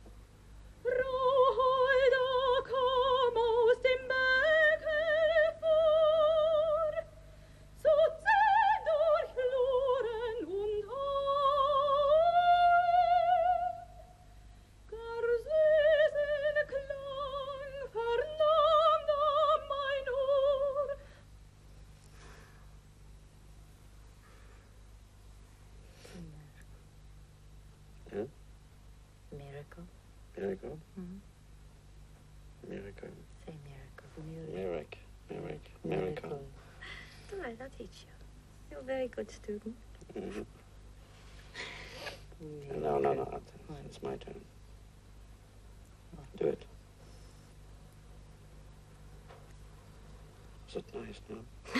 Miracle. Miracle? Mm-hmm. Miracle. Say miracle. Miracle. All right, I'll teach you. You're a very good student. Mm-hmm. No. It's my turn. Do it. Was it nice, no?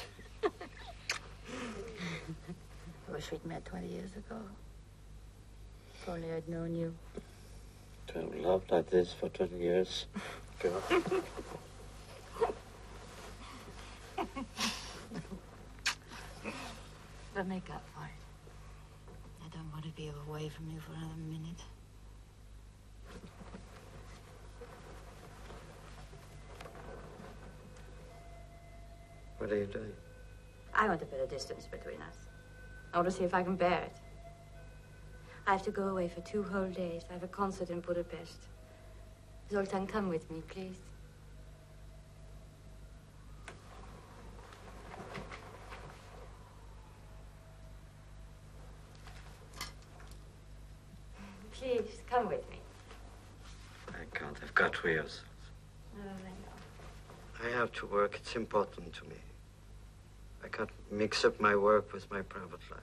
I wish we'd met 20 years ago. If only I'd known you. To have loved like this for 20 years. Girl. But make up for it. I don't want to be away from you for another minute. What are you doing? I want a bit of distance between us. I want to see if I can bear it. I have to go away for 2 whole days. I have a concert in Budapest. Zoltan, come with me, please. Please, come with me. I can't. I've got rehearsals. Oh, I know. I have to work. It's important to me. I can't mix up my work with my private life.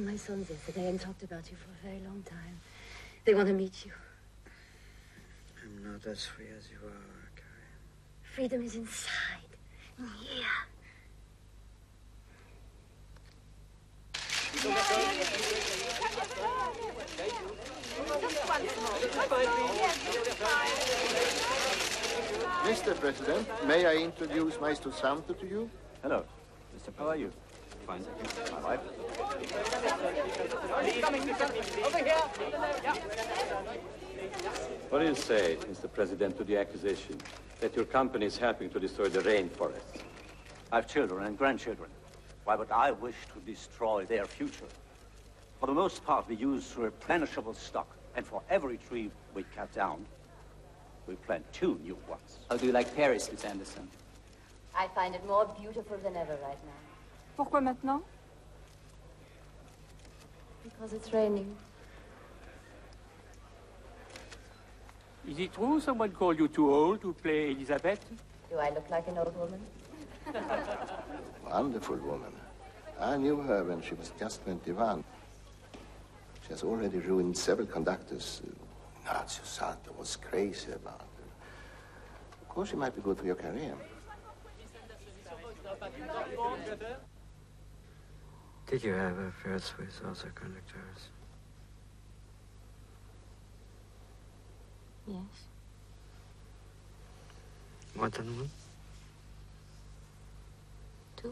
my sons yesterday and talked about you for a very long time. They want to meet you. I'm not as free as you are, Karen. Freedom is inside. Yeah. Mr. President, may I introduce Maestro Santo to you? Hello, Mr. How are you? Fine, thank you. My wife. What do you say, Mr. President, to the accusation that your company is helping to destroy the rainforest? I have children and grandchildren. Why would I wish to destroy their future? For the most part, we use replenishable stock, and for every tree we cut down, we plant 2 new ones. How do you like Paris, Miss Anderson? I find it more beautiful than ever right now. Pourquoi maintenant? Because it's raining. Is it true someone called you too old to play Elizabeth? Do I look like an old woman? Wonderful woman. I knew her when she was just 21. She has already ruined several conductors. Ignazio Santo was crazy about her. Of course, she might be good for your career. Did you have affairs with other conductors? Yes. More than one? 2.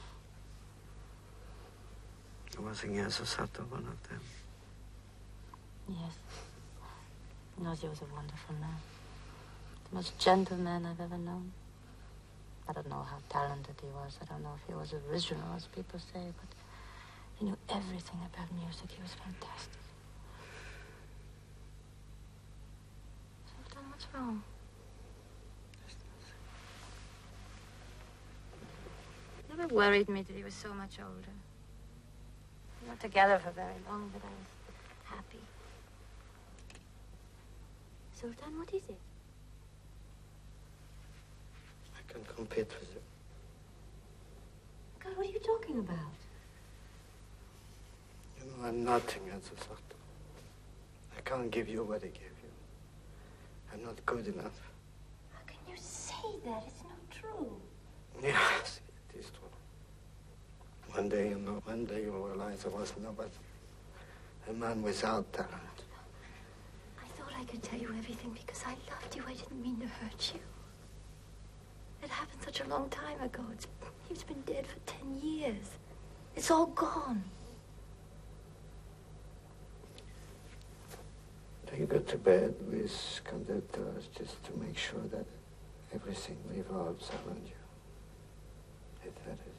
Was Ignazio Santo one of them? Yes. Ignazio was a wonderful man. The most gentle man I've ever known. I don't know how talented he was. I don't know if he was original, as people say, but he knew everything about music. He was fantastic. Sultan, what's wrong? It never worried me that he was so much older. We weren't together for very long, but I was happy. Sultan, what is it? I can compete with you. God, what are you talking about? You know, I'm nothing, Ignazio Santo. I can't give you what I gave you. I'm not good enough. How can you say that? It's not true. Yes, it is true. One day you'll realize I was nobody. A man without talent. I thought I could tell you everything because I loved you. I didn't mean to hurt you. It happened such a long time ago. He's been dead for 10 years. It's all gone. Do you go to bed with conductors just to make sure that everything revolves around you? Is that it?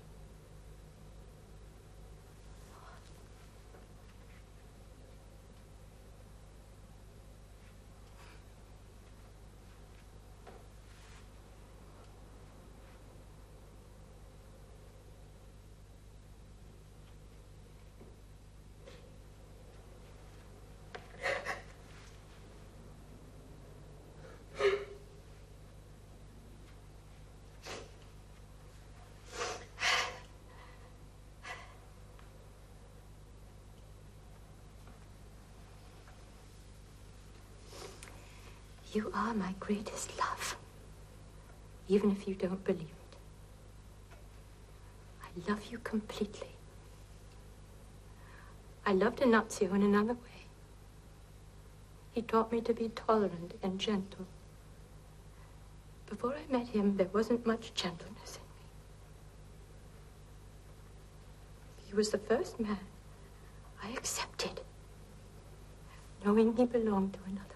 You are my greatest love, even if you don't believe it. I love you completely. I loved Ignazio in another way. He taught me to be tolerant and gentle. Before I met him, there wasn't much gentleness in me. He was the first man I accepted, knowing he belonged to another.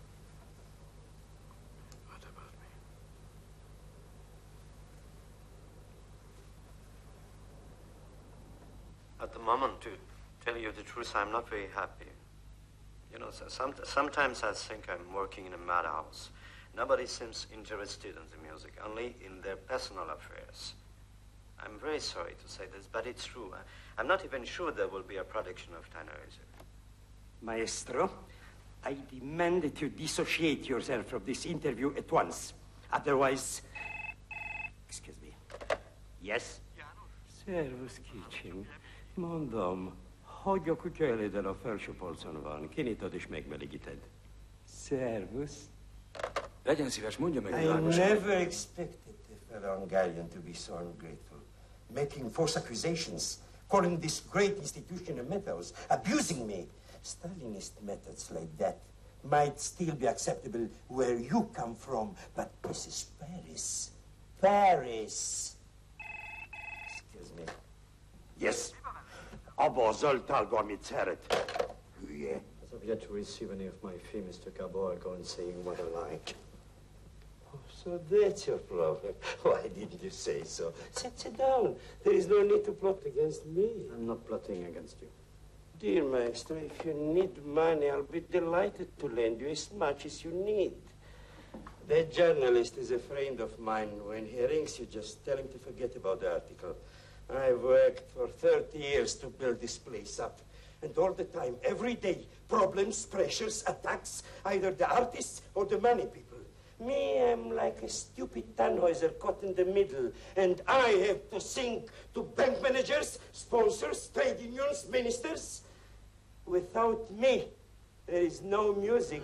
At the moment, to tell you the truth, I'm not very happy. You know, sometimes I think I'm working in a madhouse. Nobody seems interested in the music, only in their personal affairs. I'm very sorry to say this, but it's true. I'm not even sure there will be a production of Tannhäuser. Maestro, I demand that you dissociate yourself from this interview at once. Otherwise... Excuse me. Yes? Servus, Kitchen. Mondom, Hagyok kutyáléddel a felső polcon van. Kinyitod és megmelegíted. Servus. Legyen szíves, mondja meg I világosan. never expected the fellow Hungarian to be so ungrateful. Making false accusations, calling this great institution a methods, abusing me. Stalinist methods like that might still be acceptable where you come from, but this is Paris. Paris! Excuse me. Yes. Abba a zöldtálga, amit szeret. Hülye. As I've yet to receive any of my fee, Mr. Gabor, I'll go and saying what I like. Oh, so that's your problem. Why didn't you say so? Sit down. There is no need to plot against me. I'm not plotting against you. Dear Maestro, if you need money, I'll be delighted to lend you as much as you need. That journalist is a friend of mine. When he rings you, just tell him to forget about the article. I've worked for 30 years to build this place up. And all the time, every day, problems, pressures, attacks, either the artists or the money people. Me, I'm like a stupid Tannhäuser caught in the middle, and I have to sing to bank managers, sponsors, trade unions, ministers. Without me, there is no music.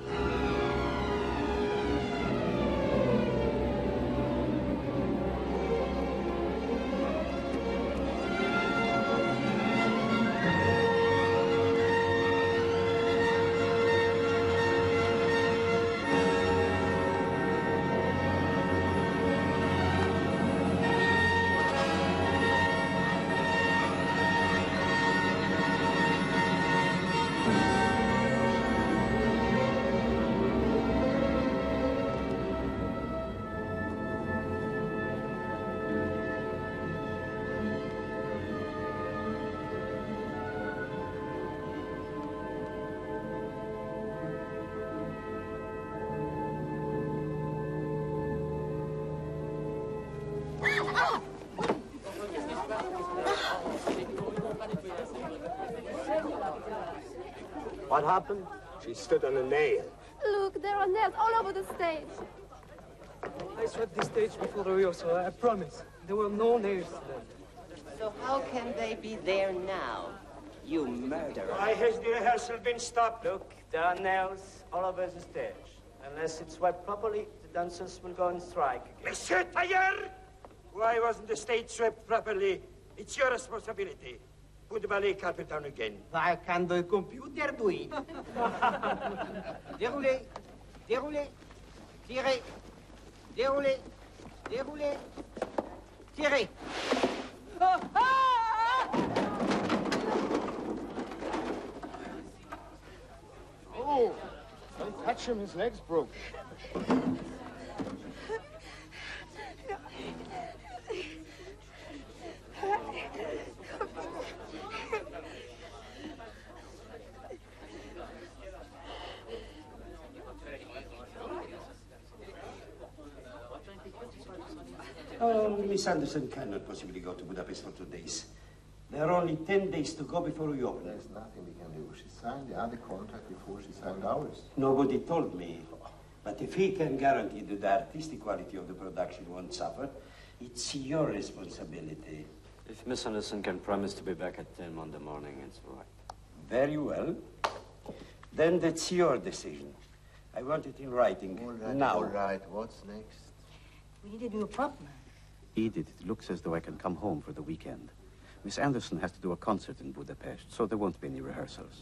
What happened? She stood on a nail. Look, there are nails all over the stage. I swept the stage before the rehearsal, I promise. There were no nails there. So how can they be there now? You murderer. Why has the rehearsal been stopped? Look, there are nails all over the stage. Unless it's swept properly, the dancers will go on strike again. Monsieur Tailleur! Why wasn't the stage swept properly? It's your responsibility. Put the ballet carpet down again. Why can the computer do it? Déroulez, déroulez, tirez, déroulez, déroulez, tirez. Oh, don't touch him, his leg's broke. Oh, Miss Anderson cannot possibly go to Budapest for 2 days. There are only 10 days to go before we open. There's nothing we can do. She signed the other contract before she signed ours. Nobody told me. But if he can guarantee that the artistic quality of the production won't suffer, it's your responsibility. If Miss Anderson can promise to be back at 10 Monday morning, it's all right. Very well. Then that's your decision. I want it in writing now. All right. What's next? We need a new prop man. Edith, it looks as though I can come home for the weekend. Miss Anderson has to do a concert in Budapest, so there won't be any rehearsals.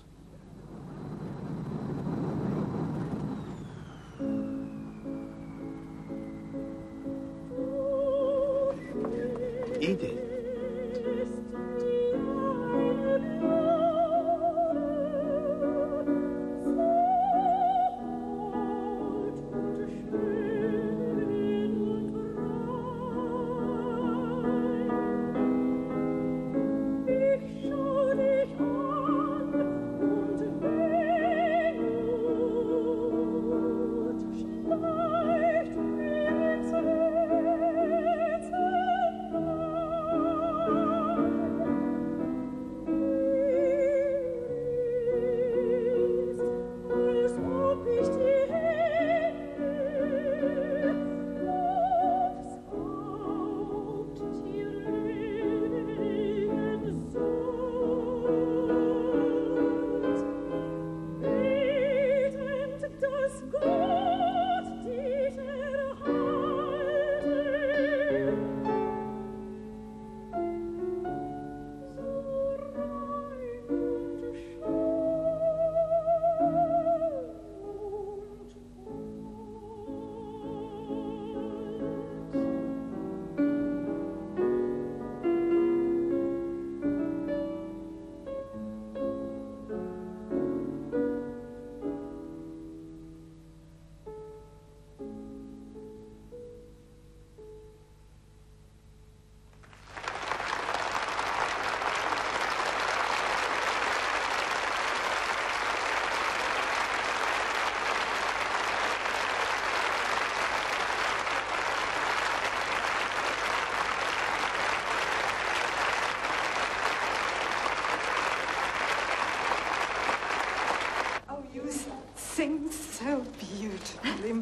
Edith.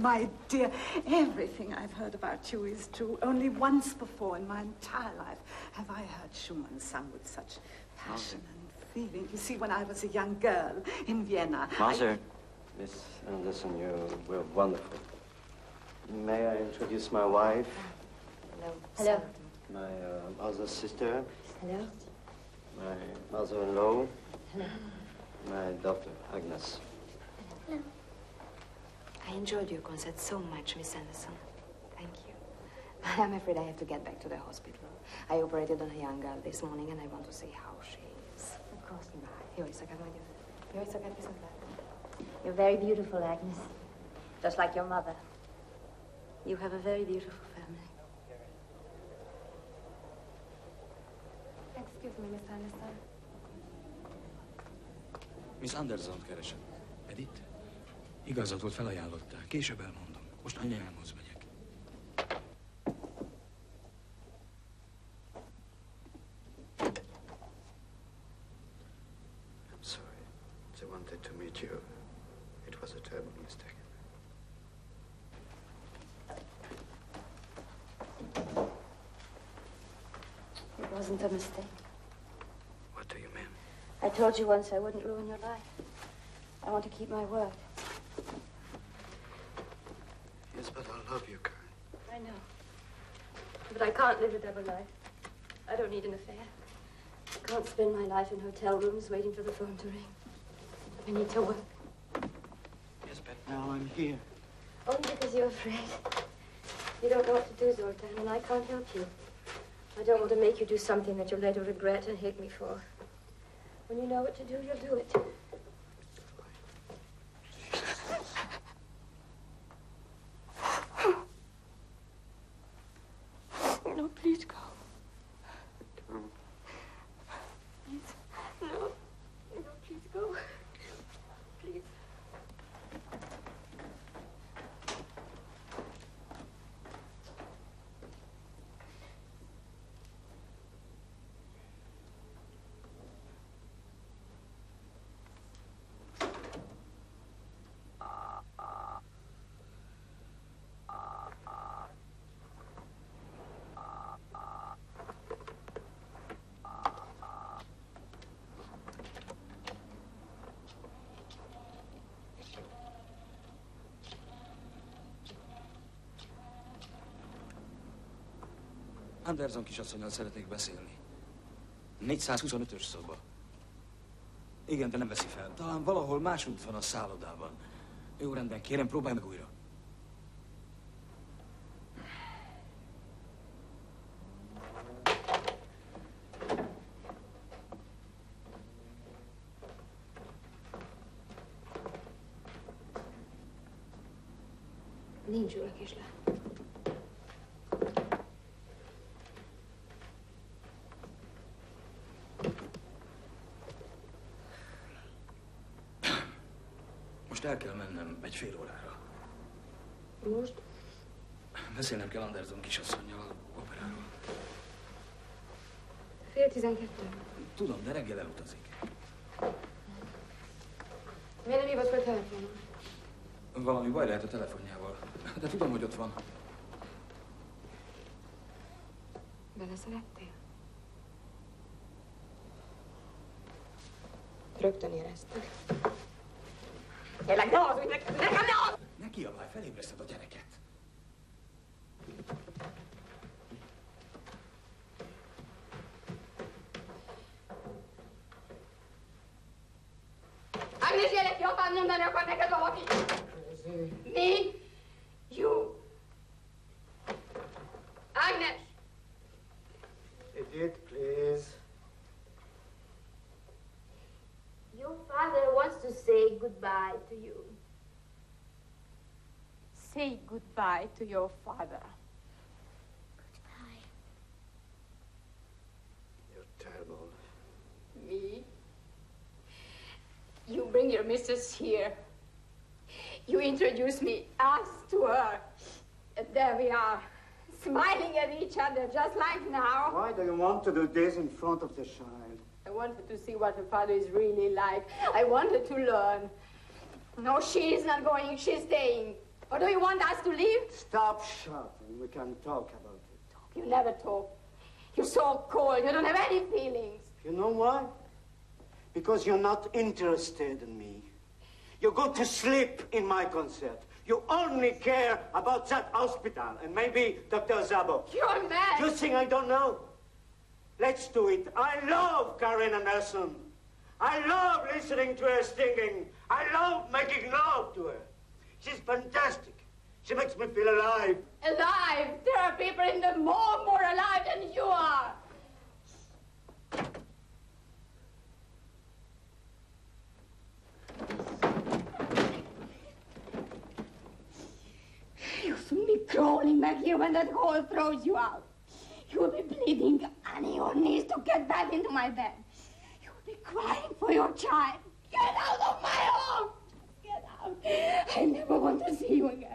my dear, everything I've heard about you is true. Only once before in my entire life have I heard Schumann sung with such passion and feeling. You see, when I was a young girl in Vienna... Mother, Miss Anderson, you were wonderful. May I introduce my wife? Hello. Hello. My other sister. Hello. My mother-in-law. Hello. My daughter, Agnes. Hello. I enjoyed your concert so much, Miss Anderson. Thank you. I'm afraid I have to get back to the hospital. I operated on a young girl this morning, and I want to see how she is. Of course. Jó éjszakát, mondjuk. Jó éjszakát, viszont látom. You're very beautiful, Agnes. Just like your mother. You have a very beautiful family. Excuse me, Miss Anderson. Miss Anderson keresem. Edith? Igazad volt, felajánlottál. Később elmondom. Most anyámhoz megyek. I'm sorry. I wanted to meet you. It was a terrible mistake. It wasn't a mistake. What do you mean? I told you once I wouldn't ruin your life. I want to keep my word. Yes, but I love you, Karen. I know. But I can't live a double life. I don't need an affair. I can't spend my life in hotel rooms waiting for the phone to ring. I need to work. Yes, but now I'm here. Only because you're afraid. You don't know what to do, Zoltan, and I can't help you. I don't want to make you do something that you'll later regret and hate me for. When you know what to do, you'll do it. No, please go. Come. Please. No. No, please go. Please. Anderson kisasszonnyal szeretnék beszélni. 425-ös szoba. Igen, de nem veszi fel. Talán valahol másút van a szállodában. Jó, rendben, kérem, próbálj meg újra. Nincs ülök is le. Most el kell mennem egy fél órára. Most? Beszélnem kell Anderson kisasszonnyal operáról. 11:30. Tudom, de reggel elutazik. Miért nem hívott fel telefonon? Valami baj lehet a telefonjával. De tudom, hogy ott van. Beleszerettél? Rögtön érezted. Kérlek, ne hazudj nekem, ne hazudj! Ne kiabálj, felébreszted a gyereket. Agnes, gyere ki, apád mondani akar neked valaki. Mi? You. Agnes! Edith, please. Your father wants to say goodbye to you. Say goodbye to your father. You're terrible. Me? You bring your missus here. You introduce me, us to her. And there we are, smiling at each other just like now. Why do you want to do this in front of the child? I wanted to see what her father is really like. I wanted to learn. No, she's not going, she's staying. Or do you want us to leave? Stop shouting. We can talk about it. You never talk. You're so cold. You don't have any feelings. You know why? Because you're not interested in me. You go to sleep in my concert. You only care about that hospital and maybe Dr. Zabo. You're mad. You think I don't know? Let's do it. I love Karen Anderson. I love listening to her singing. I love making love to her. She's fantastic. She makes me feel alive. Alive? There are people in the more alive than you are. You'll soon be crawling back here when that hole throws you out. You'll be bleeding on your knees to get back into my bed. You'll be crying for your child. Get out of my home! Get out. I never want to see you again.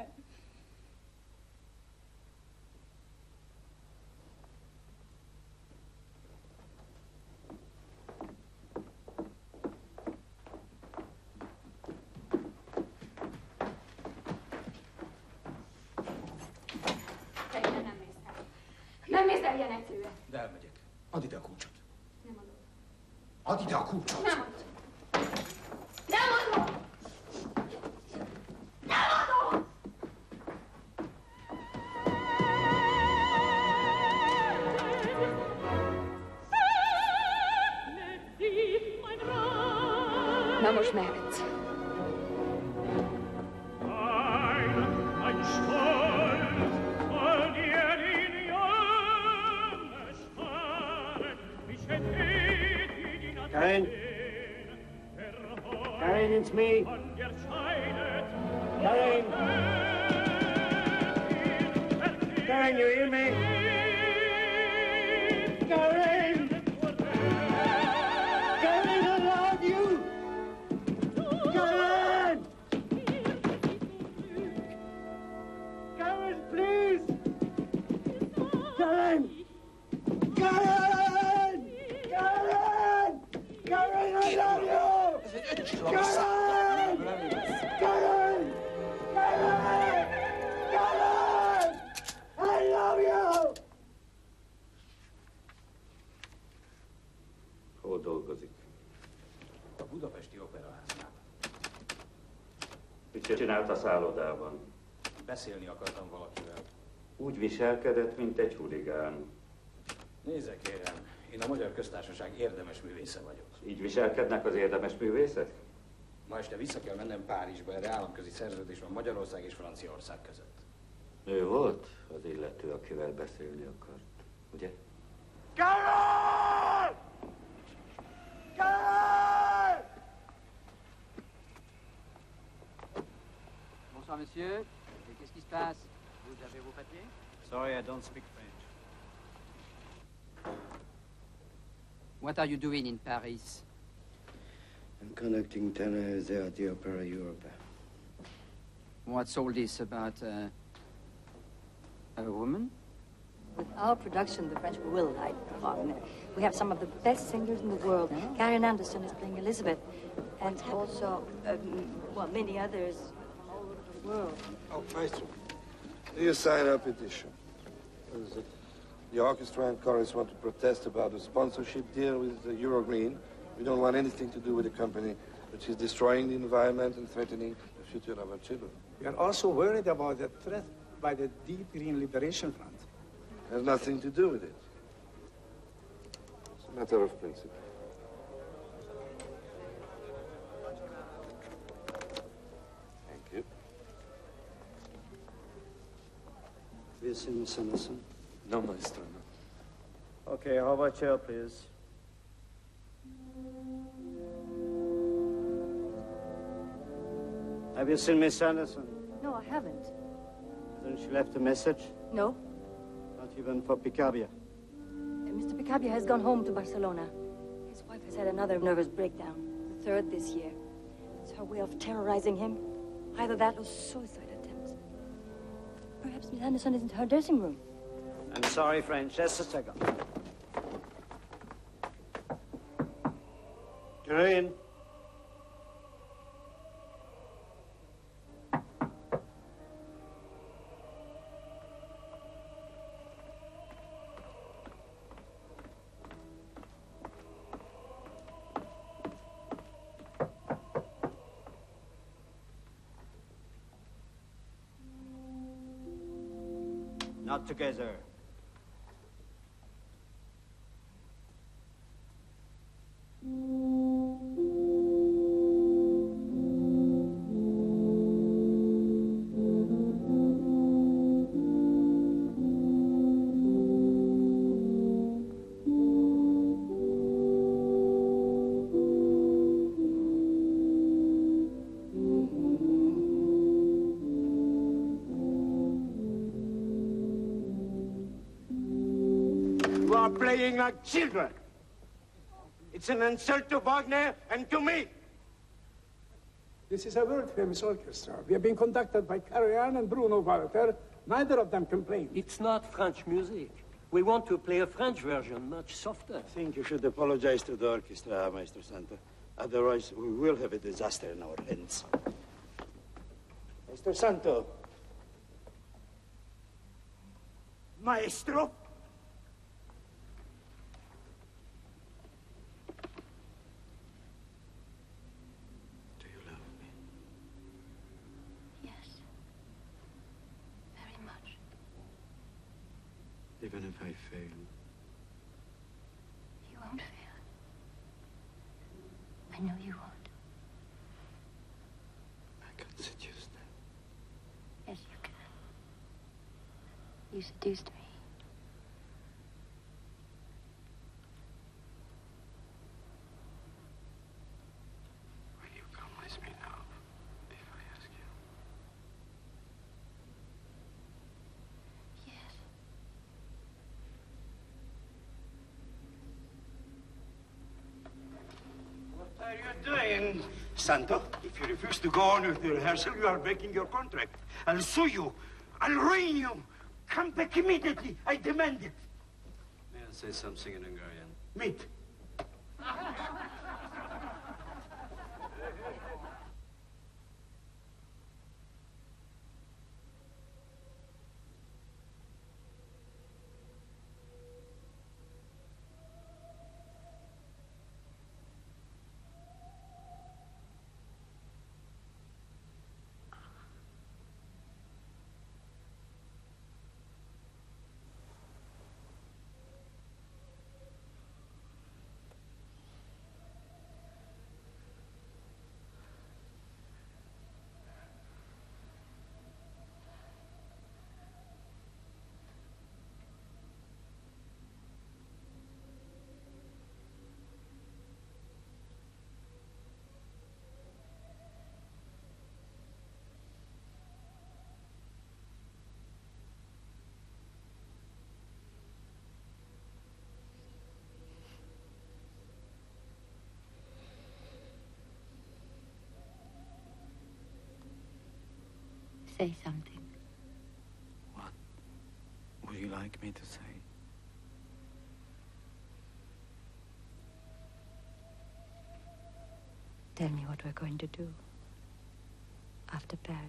Nem mész el ilyen egyszerűen. De elmegyek. Add ide a kulcsot. Nem adom. Add ide a kulcsot. Nem adom. Nem adom! Nem adom! Na most mehetsz. Karen? Karen, it's me. Karen? Karen, you hear me? Karen! Karen, I love you! Karen! Karen, please! Karen! Karen! Karen! Karen, I love you! Karen! Karen! Karen! Karen! I love you! Hol dolgozik? A budapesti operaháznál. Mit csinált a szállodában? Beszélni akartam valakivel. Úgy viselkedett, mint egy huligán. Nézze, kérem, én a Magyar Köztársaság érdemes művésze vagyok. Így viselkednek az érdemes művészek? Ma este vissza kell mennem Párizsba, erre államközi szerződés van Magyarország és Franciaország között. Ő volt az illető, akivel beszélni akart, ugye? Karen! Karen! Bonsoir, monsieur. Qu'est-ce qui se passe? Vous avez vos papiers? Sorry, I don't speak French. What are you doing in Paris? I'm conducting tenors there at the Opera Europa. What's all this about a woman? With our production, the French will like Wagner. We have some of the best singers in the world. Karen Anderson is playing Elizabeth, and also, well, many others from all over the world. Oh, Maestro, do you sign our petition? What is it? The orchestra and chorus want to protest about the sponsorship deal with the Eurogreen. We don't want anything to do with a company which is destroying the environment and threatening the future of our children. We are also worried about the threat by the Deep Green Liberation Front. It has nothing to do with it. It's a matter of principle. Thank you. Will you see Miss Anderson? No, Maestro, no. Okay, how about chair, please? Have you seen Miss Anderson? No, I haven't. Hasn't she left a message? No. Not even for Picabia. Mr. Picabia has gone home to Barcelona. His wife has had another nervous breakdown, the third this year. It's her way of terrorizing him. Either that or suicide attempts. Perhaps Miss Anderson is in her dressing room. I'm sorry, French. Just a second. Green. not together. You are playing like children. It's an insult to Wagner and to me. This is a world-famous orchestra. We have been conducted by Karajan and Bruno Walter. Neither of them complained. It's not French music. We want to play a French version, much softer. I think you should apologize to the orchestra, Maestro Santo. Otherwise, we will have a disaster in our hands. Maestro Santo. Maestro? Even if I fail. You won't fail. I know you won't. I can seduce them. Yes, you can. You seduced me. Will you come with me now, if I ask you? What are you doing, Santo? If you refuse to go on with the rehearsal, you are breaking your contract. I'll sue you. I'll ruin you. Come back immediately. I demand it. May I say something in Hungarian? Meet. Say something. What would you like me to say? Tell me what we're going to do after Paris.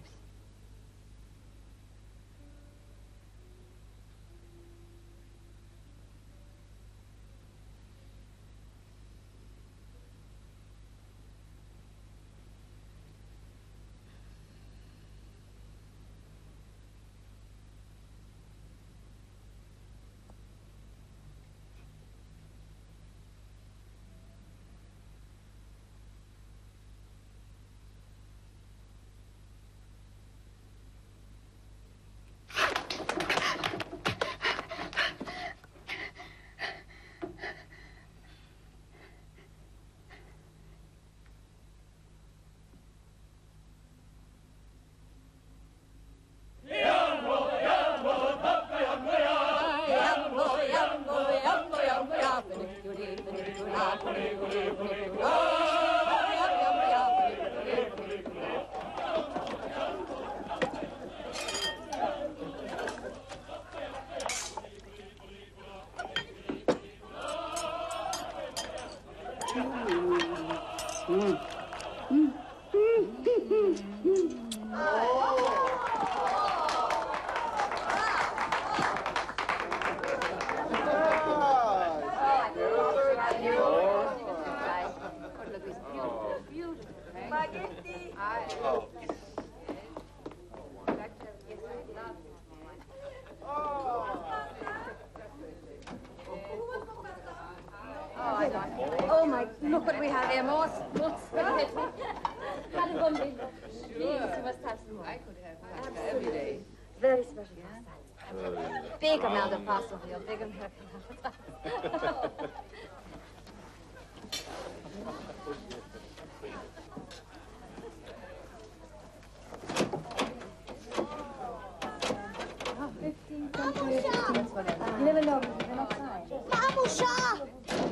my, look what we have here, more spots. Please, you must have some more. I could have pasta every day. Very special pasta. Big amount of pasta for your big American appetite. You never know, they're not signed. Mamusha!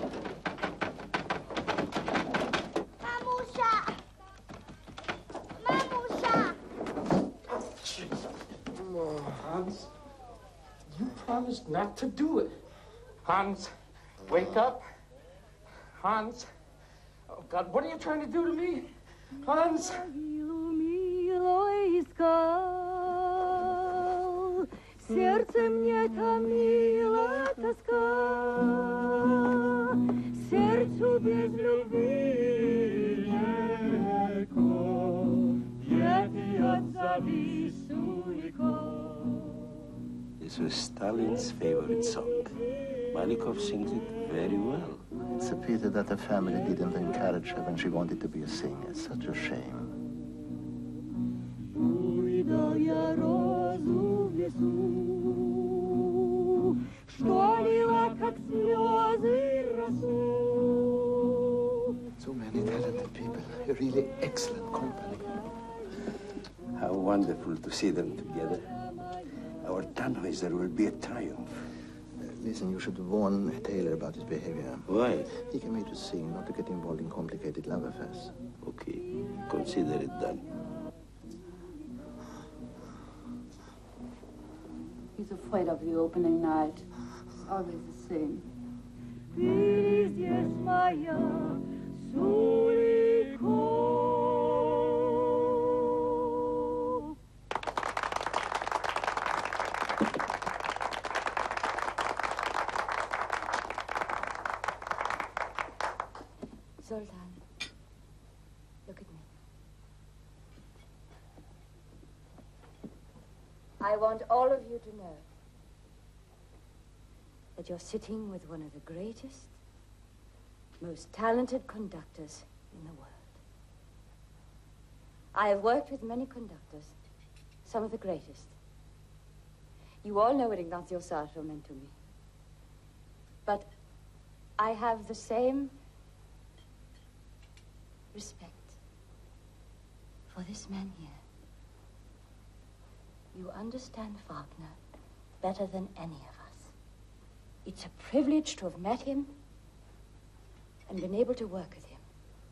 Mamusha! Mamusha! Oh, Hans, you promised not to do it. Hans, wake up. Hans. Oh, God, what are you trying to do to me? Hans. Сердце мне томила тоска, сердцу без любви легко, ети отзови суliko. This was Stalin's favorite song. Malikov sings it very well. It's a pity that the family didn't encourage her when she wanted to be a singer. Such a shame. Увидел я розу в лесу, что лила, как слезы, росу. So many talented people, a really excellent company. How wonderful to see them together. Our Tannhäuser will be a triumph. Listen, you should warn Taylor about his behavior. Why? He came here to sing, not to get involved in complicated love affairs. Okay, consider it done. He's afraid of the opening night. It's always the same. Ты здесь моя, Суliko. Zoltan, look at me. I want all of you to know that you're sitting with one of the greatest, most talented conductors in the world. I have worked with many conductors, some of the greatest. You all know what Ignacio Sarto meant to me. But I have the same respect for this man here. You understand Wagner better than any of us. It's a privilege to have met him and been able to work with him.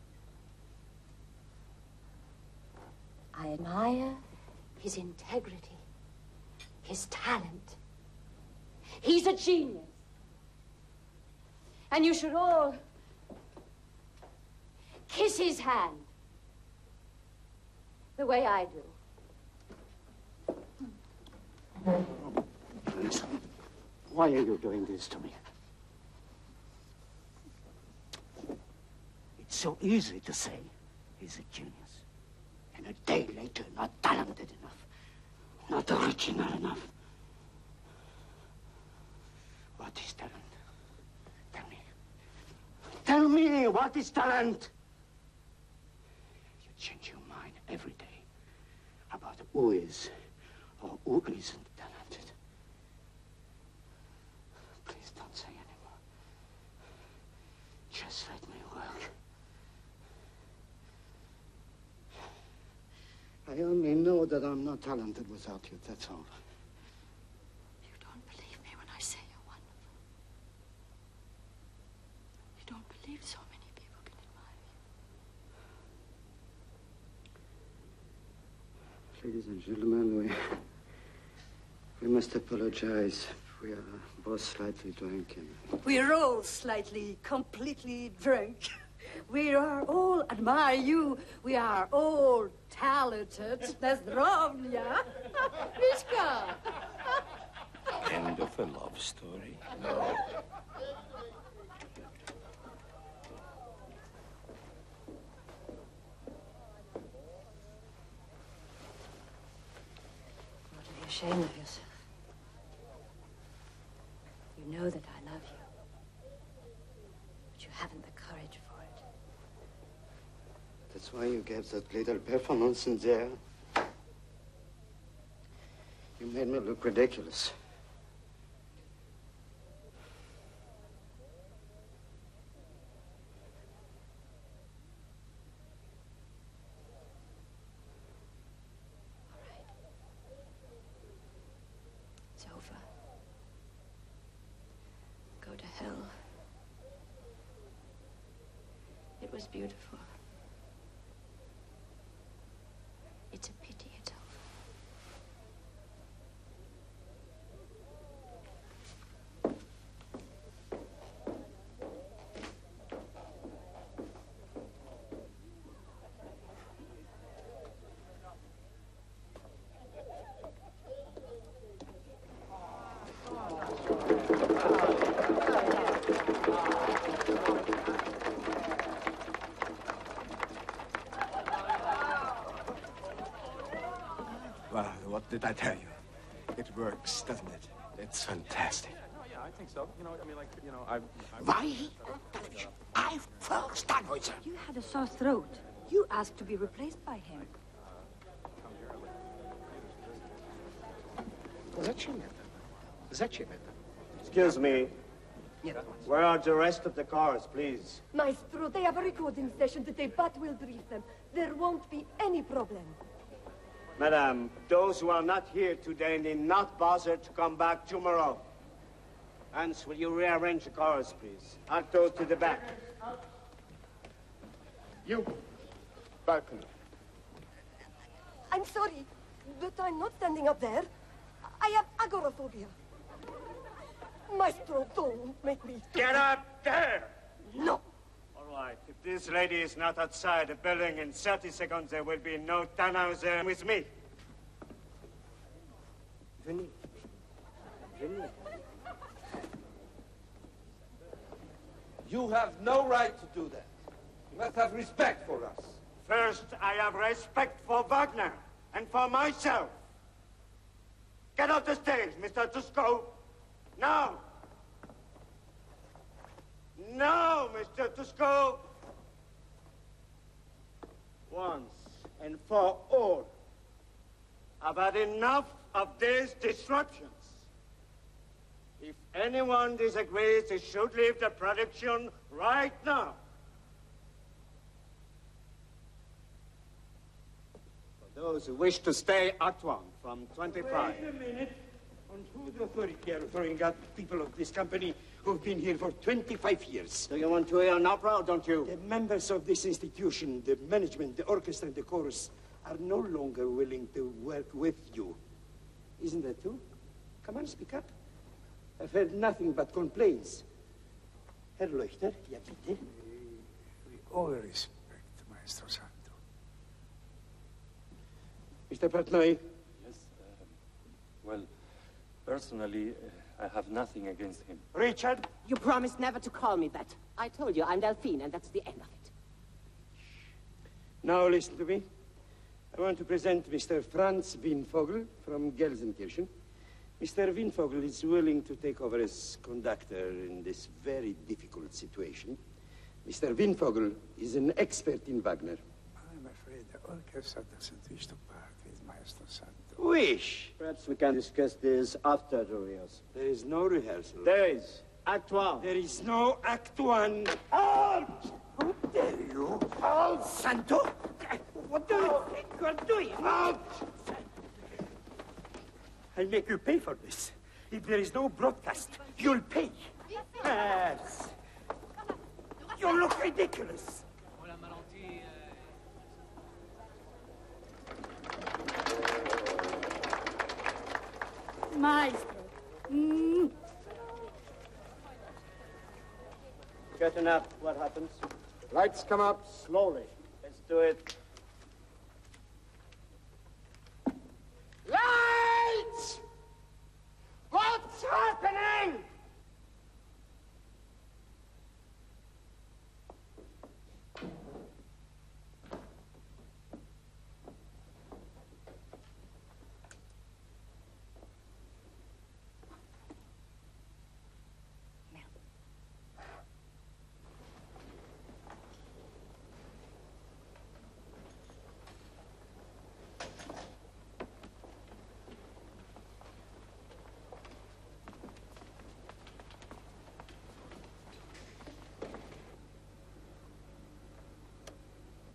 I admire his integrity, his talent. He's a genius. And you should all kiss his hand the way I do. Listen, why are you doing this to me? It's so easy to say he's a genius, and a day later, not talented enough, not original enough. What is talent? Tell me. Tell me, what is talent? You change your mind every day about who is or who isn't talented. Please don't say anymore. Just let me work. I only know that I'm not talented without you, that's all. You don't believe me when I say you're wonderful. You don't believe so many people can admire you. Ladies and gentlemen, we must apologize. We are both slightly drunk. We're all slightly, completely drunk. We are all admire you. We are all talented. Zdravlja. Mishka. End of a love story. No. You ought to be ashamed of yourself. You know that I love you, but you haven't the courage for it. why you gave that little performance in there. You made me look ridiculous. It's over. Go to hell. It was beautiful. It's a pity it's over. Well, what did I tell you? It works, doesn't it? It's fantastic. Yeah, I think so. I Why? I first Tannhäuser. You had a sore throat. You asked to be replaced by him. Zачем это? Зачем это? Excuse me. Where are the rest of the cars, please? Maestro, they have a recording session today, but we'll brief them. There won't be any problem. Madam, those who are not here today need not bother to come back tomorrow. Hans, will you rearrange the cars, please? Alto to the back. You, balcony. I'm sorry, but I'm not standing up there. I have agoraphobia. Maestro, don't make me... Get up there! No! All right, if this lady is not outside the building in 30 seconds, there will be no Tannhäuser with me. Venez. Venez. You have no right to do that. You must have respect for us. First, I have respect for Wagner and for myself. Get off the stage, Mr. Tusko. Now! Now, Mr. Tusko! Once and for all, I've had enough of these disruptions. If anyone disagrees, they should leave the production right now. For those who wish to stay, Act 1 from 25. Wait a minute. On whose authority are you throwing out people of this company who've been here for 25 years? Do you want to hear an opera, or don't you? The members of this institution, the management, the orchestra, and the chorus are no longer willing to work with you. Isn't that true? Come on, speak up. I've heard nothing but complaints. Herr Leuchter, ja bitte. We all respect Maestro Santo. Mr. Portnoy. Yes. Well, personally, I have nothing against him. Richard? You promised never to call me that. I told you I'm Delphine, and that's the end of it. Now listen to me. I want to present Mr. Franz Wienvogel from Gelsenkirchen. Mr. Wienvogel is willing to take over as conductor in this very difficult situation. Mr. Wienvogel is an expert in Wagner. I'm afraid the orchestra doesn't wish to part with Maestro Santo. Wish? Perhaps we can discuss this after the rehearsal. There is no rehearsal. There is. Act 1. There is no Act 1. Out! How dare you? Out, Santo! What do you think you're doing? Out! I'll make you pay for this. If there is no broadcast, you'll pay. Yes. You look ridiculous. Maestro. Curtain up. What happens? Lights come up slowly. Let's do it. Lights! What's happening?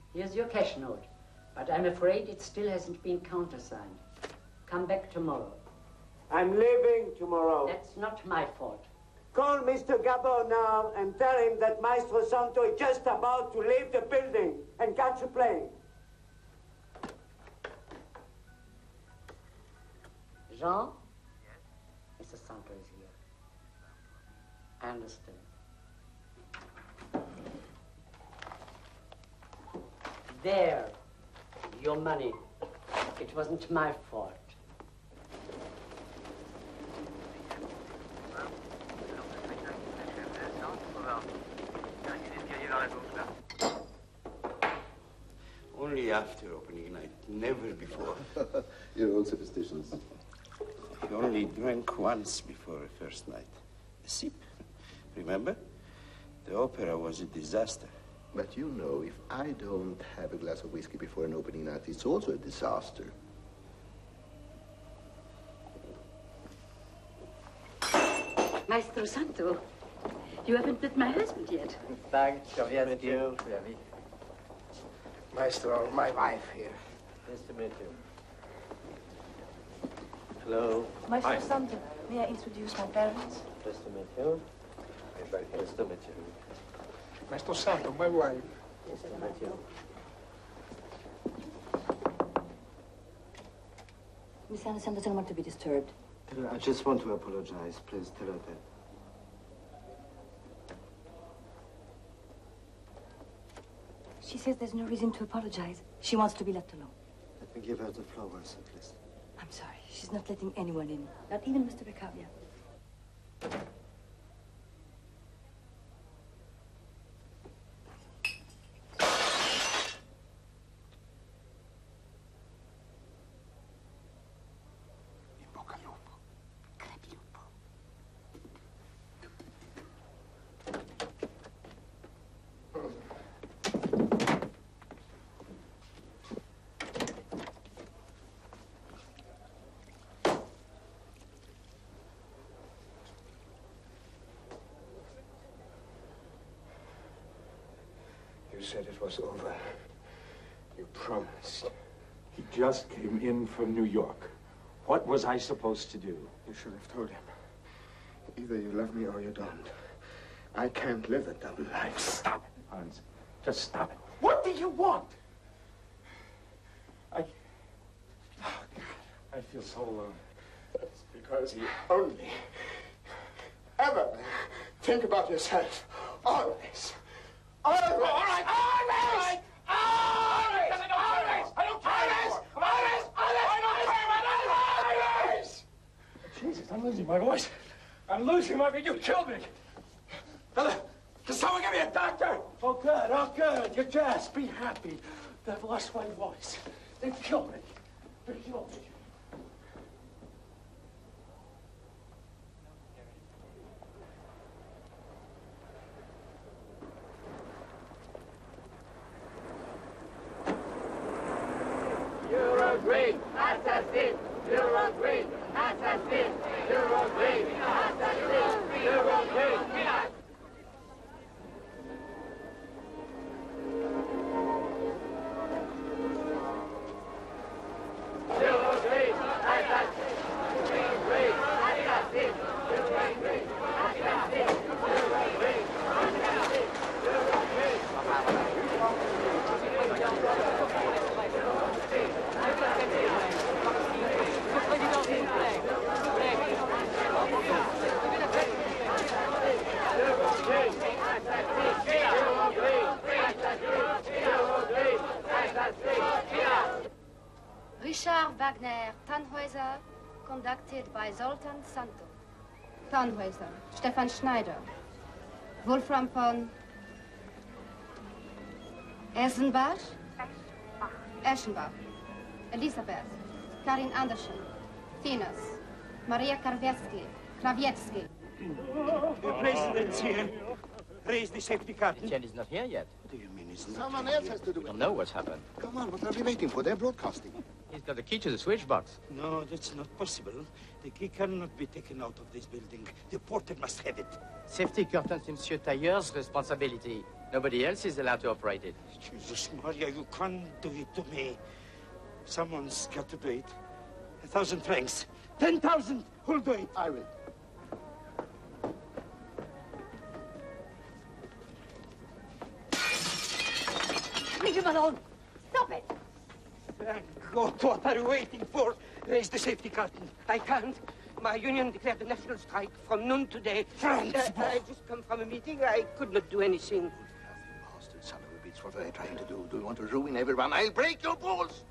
Here's your cash note, but I'm afraid it still hasn't been countersigned. Come back tomorrow. I'm leaving tomorrow. That's not my fault. Call Mr. Gabbo now and tell him that Maestro Santo is just about to leave the building and catch a plane. Jean? Yes? Mr. Santo is here. I understand. There. Your money. It wasn't my fault. Only after opening night, never before. Your own superstitions. He only drank once before a first night. A sip. Remember? The opera was a disaster. But you know, if I don't have a glass of whiskey before an opening night, it's also a disaster. Maestro Santo, you haven't met my husband yet. Thanks, met you. Maestro, my wife here. Nice to meet you. Hello. Maestro Hi. Santo, may I introduce my parents? Nice to meet you. Nice to meet you. Maestro Santo, my wife. Nice to meet you. Miss Anderson doesn't want to be disturbed. Tell her I just want to apologize. Please tell her that. She says there's no reason to apologize. She wants to be left alone. Let me give her the flowers at least. I'm sorry. She's not letting anyone in. Not even Mr. Picabia. You said it was over. You promised. He just came in from New York. What was I supposed to do? You should have told him. Either you love me or you don't. I can't live a double life. Stop it, Hans. Just stop it. What do you want? I feel so alone. That's because you only ever think about yourself. Always. Always. All right. Always. Always. Always. I don't care anymore. Always. Always. Jesus, I'm losing my voice. I'm losing my voice. You killed me. Can someone give me a doctor? Oh, good. Oh, good. You just be happy. I've lost my voice. They've killed me. They killed me. Eurogreen, assassin! Eurogreen, assassin! Eurogreen, assassin! Eurogreen! Eurogreen, assassin! Eurogreen, assassin! Eurogreen, assassin! Eurogreen, assassin! Richard Wagner, Tannhäuser, conducted by Zoltan Santo. Tannhäuser, Stefan Schneider. Wolfram von Eschenbach. Eschenbach. Elisabeth. Karin Andersen. Venus. Maria Krawiecki. The president's here. Raise the safety curtain. Chen is not here yet. What do you mean he's not? Someone else has to do it. We don't know what's happened. Come on, what are we waiting for? They're broadcasting. He's got the key to the switch box. No, that's not possible. The key cannot be taken out of this building. The porter must have it. Safety curtains, Monsieur Tailleur's responsibility. Nobody else is allowed to operate it. Jesus, Maria, you can't do it to me. Someone's got to do it. 1,000 francs. 10,000. Who'll do it? I will. Leave him alone. Stop it. Thank God, what are you waiting for? Raise the safety curtain. I can't. My union declared a national strike from noon today. I just come from a meeting. I could not do anything. Bastard son of a bitch, what are they trying to do? Do you want to ruin everyone? I'll break your balls!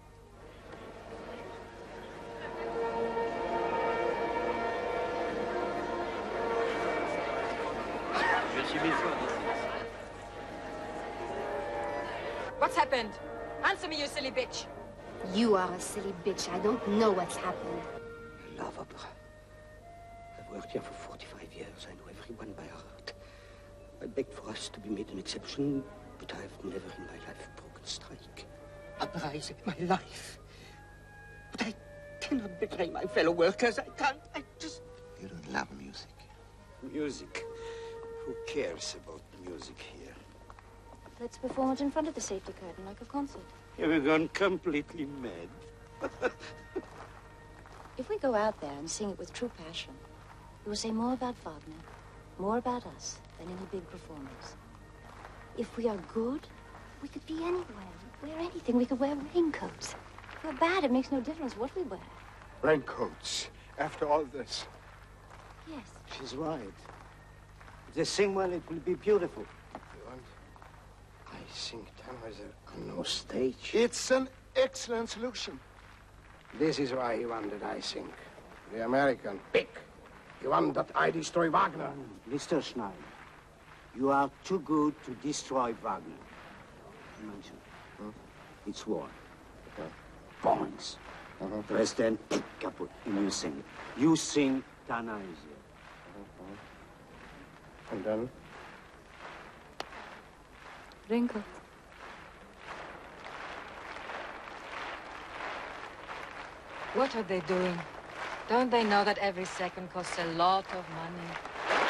What's happened? Answer me, you silly bitch. You are a silly bitch. I don't know what's happened. I love opera. I've worked here for 45 years. I know everyone by heart. I begged for us to be made an exception, but I've never in my life broken strike. Opera is my life. But I cannot betray my fellow workers. I can't. I just... You don't love music. Music? Who cares about music here? Let's perform it in front of the safety curtain like a concert. Have you gone completely mad? If we go out there and sing it with true passion, we will say more about Wagner, more about us than any big performance. If we are good, we could be anywhere, wear anything. We could wear raincoats. If we're bad, it makes no difference what we wear. Raincoats, after all this. Yes. She's right. If they sing well, it will be beautiful. I think tenors are on no stage. It's an excellent solution. This is why he wanted, I think. The American pick. He wanted that I destroy Wagner. Mr. Schneider, you are too good to destroy Wagner. Imagine. It's war. Bombings. Press then, kaput, and you sing. You sing Tannhäuser. And then? Rinko. What are they doing? Don't they know that every second costs a lot of money?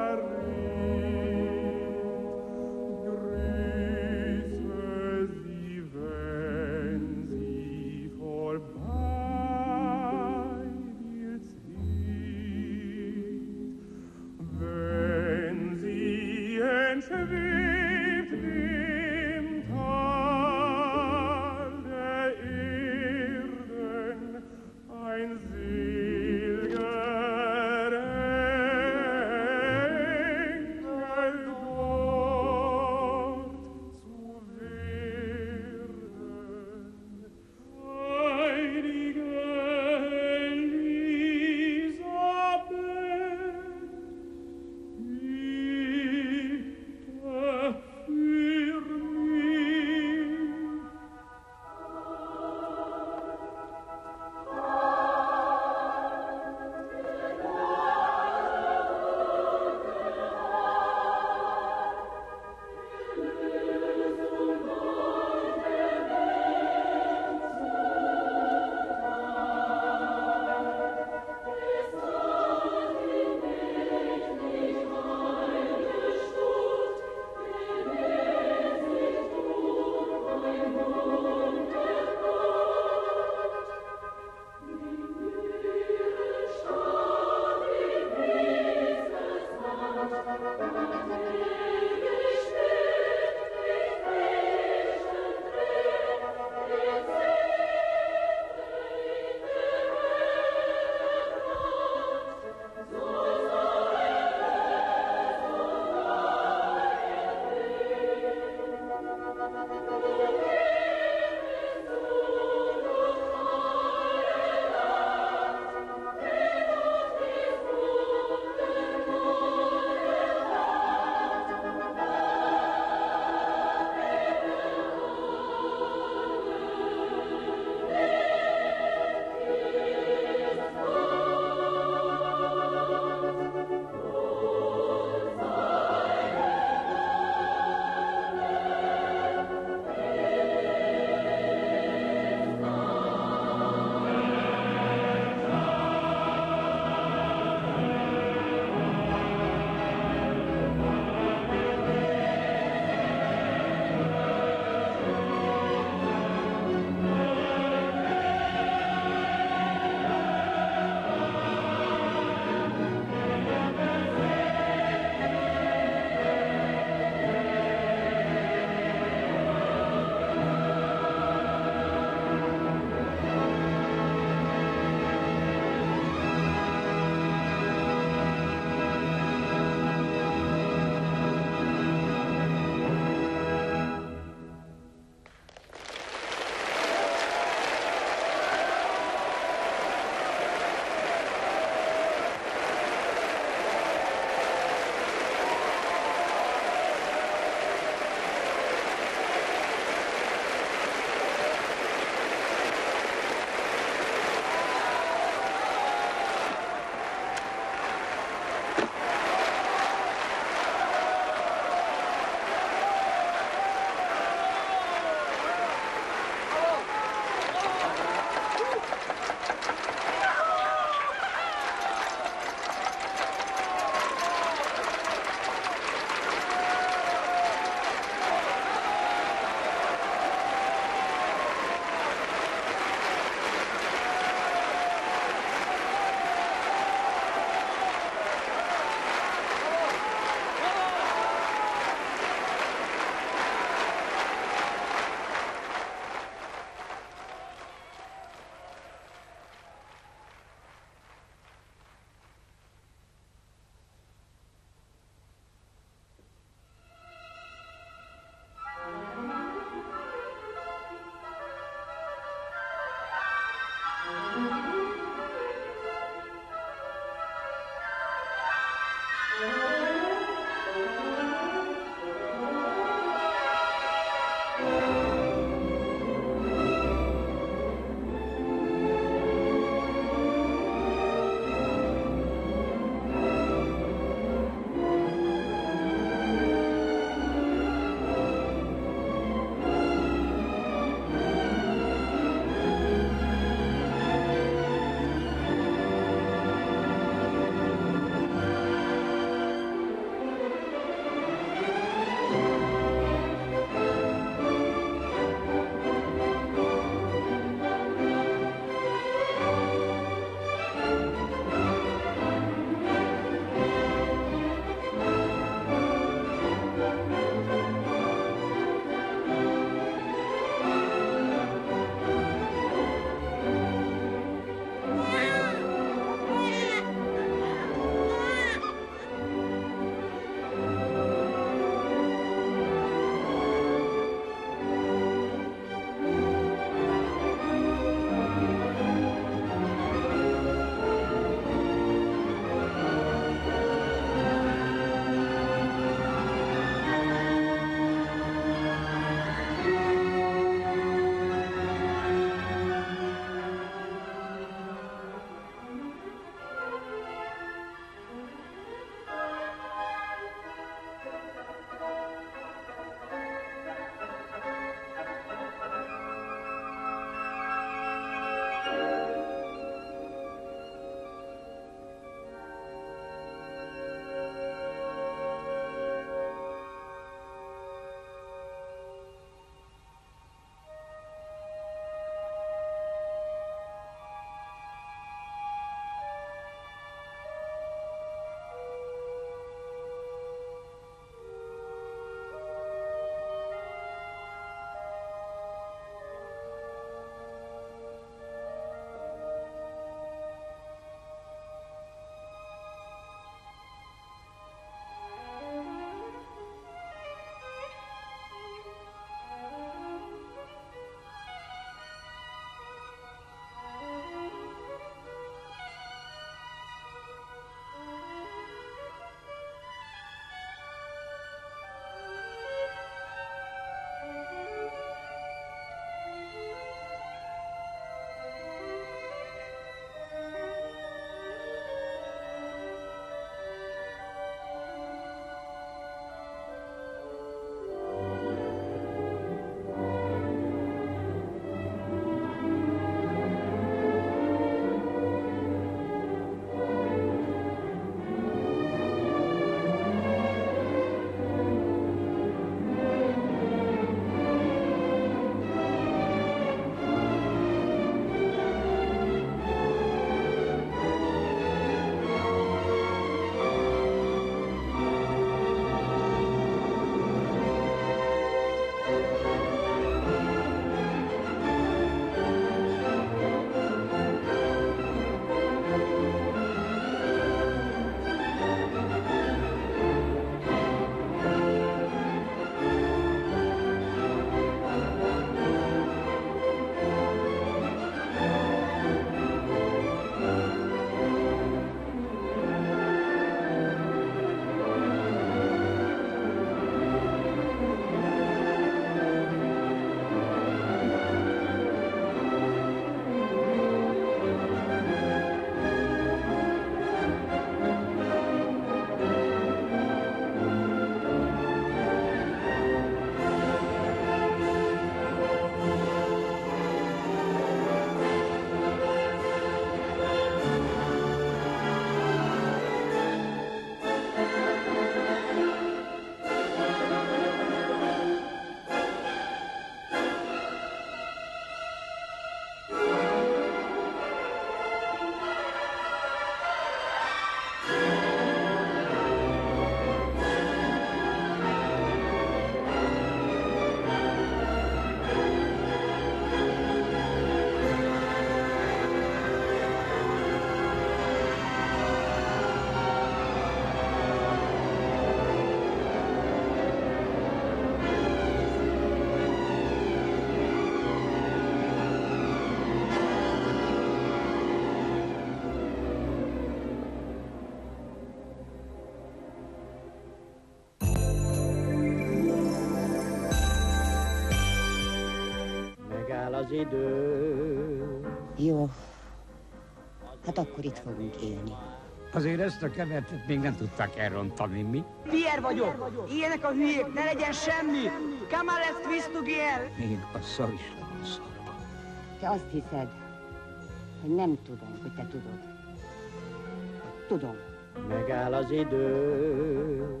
az idő. Jó. Hát akkor itt fogunk élni. Azért ezt a kevertet még nem tudták elrontani, mi? Pierre vagyok. Ilyenek a hülyék, ne legyen semmi. Come on, let's twist together. Még a szar is le van szarva. Te azt hiszed, hogy nem tudom, hogy te tudod. Tudom. Megáll az idő.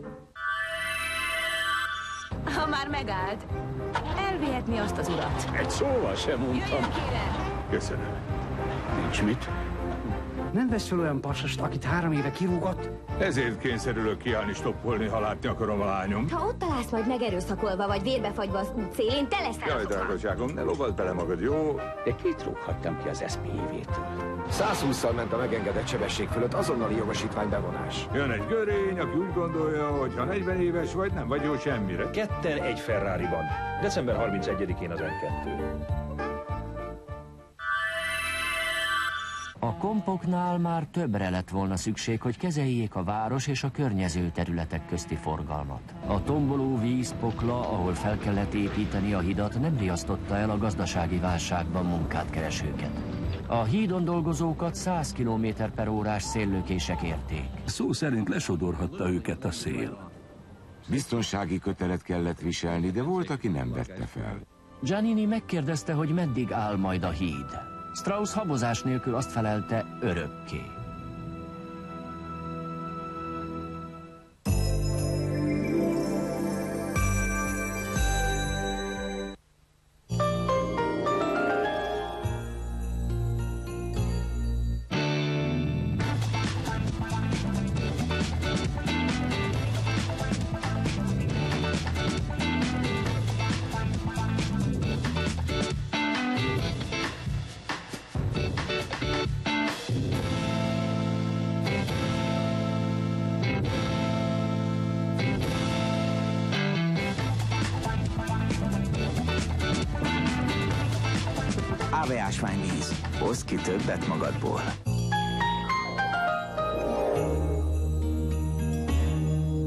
Ha már megállt, elvihetni azt az urat. Egy szóval sem mondtam. Jöjjön, kérem! Köszönöm. Nincs mit. Nem vesz fel olyan pasast, akit 3 éve kirúgott? Ezért kényszerülök kiállni, stoppolni, ha látni akarom a lányom. Ha ott találsz majd megerőszakolva, vagy vérbefagyva az út szélén, te leszel Jaj, drágaságom, ne lovald bele magad, jó? De kit rúghattam ki az SPJ-vétől? 120-szal ment a megengedett sebesség fölött, azonnali jogosítvány bevonás. Jön egy görény, aki úgy gondolja, hogy ha 40 éves vagy, nem vagy jó semmire. Ketten egy Ferrariban. December 31-én az N2. A kompoknál már többre lett volna szükség, hogy kezeljék a város és a környező területek közti forgalmat. A tomboló vízpokla, ahol fel kellett építeni a hidat, nem riasztotta el a gazdasági válságban munkát keresőket. A hídon dolgozókat 100 km/órás széllökések érték. Szó szerint lesodorhatta őket a szél. Biztonsági kötelet kellett viselni, de volt, aki nem vette fel. Giannini megkérdezte, hogy meddig áll majd a híd. Strauss habozás nélkül azt felelte, örökké. Ave ásványvíz. Hozz ki többet magadból.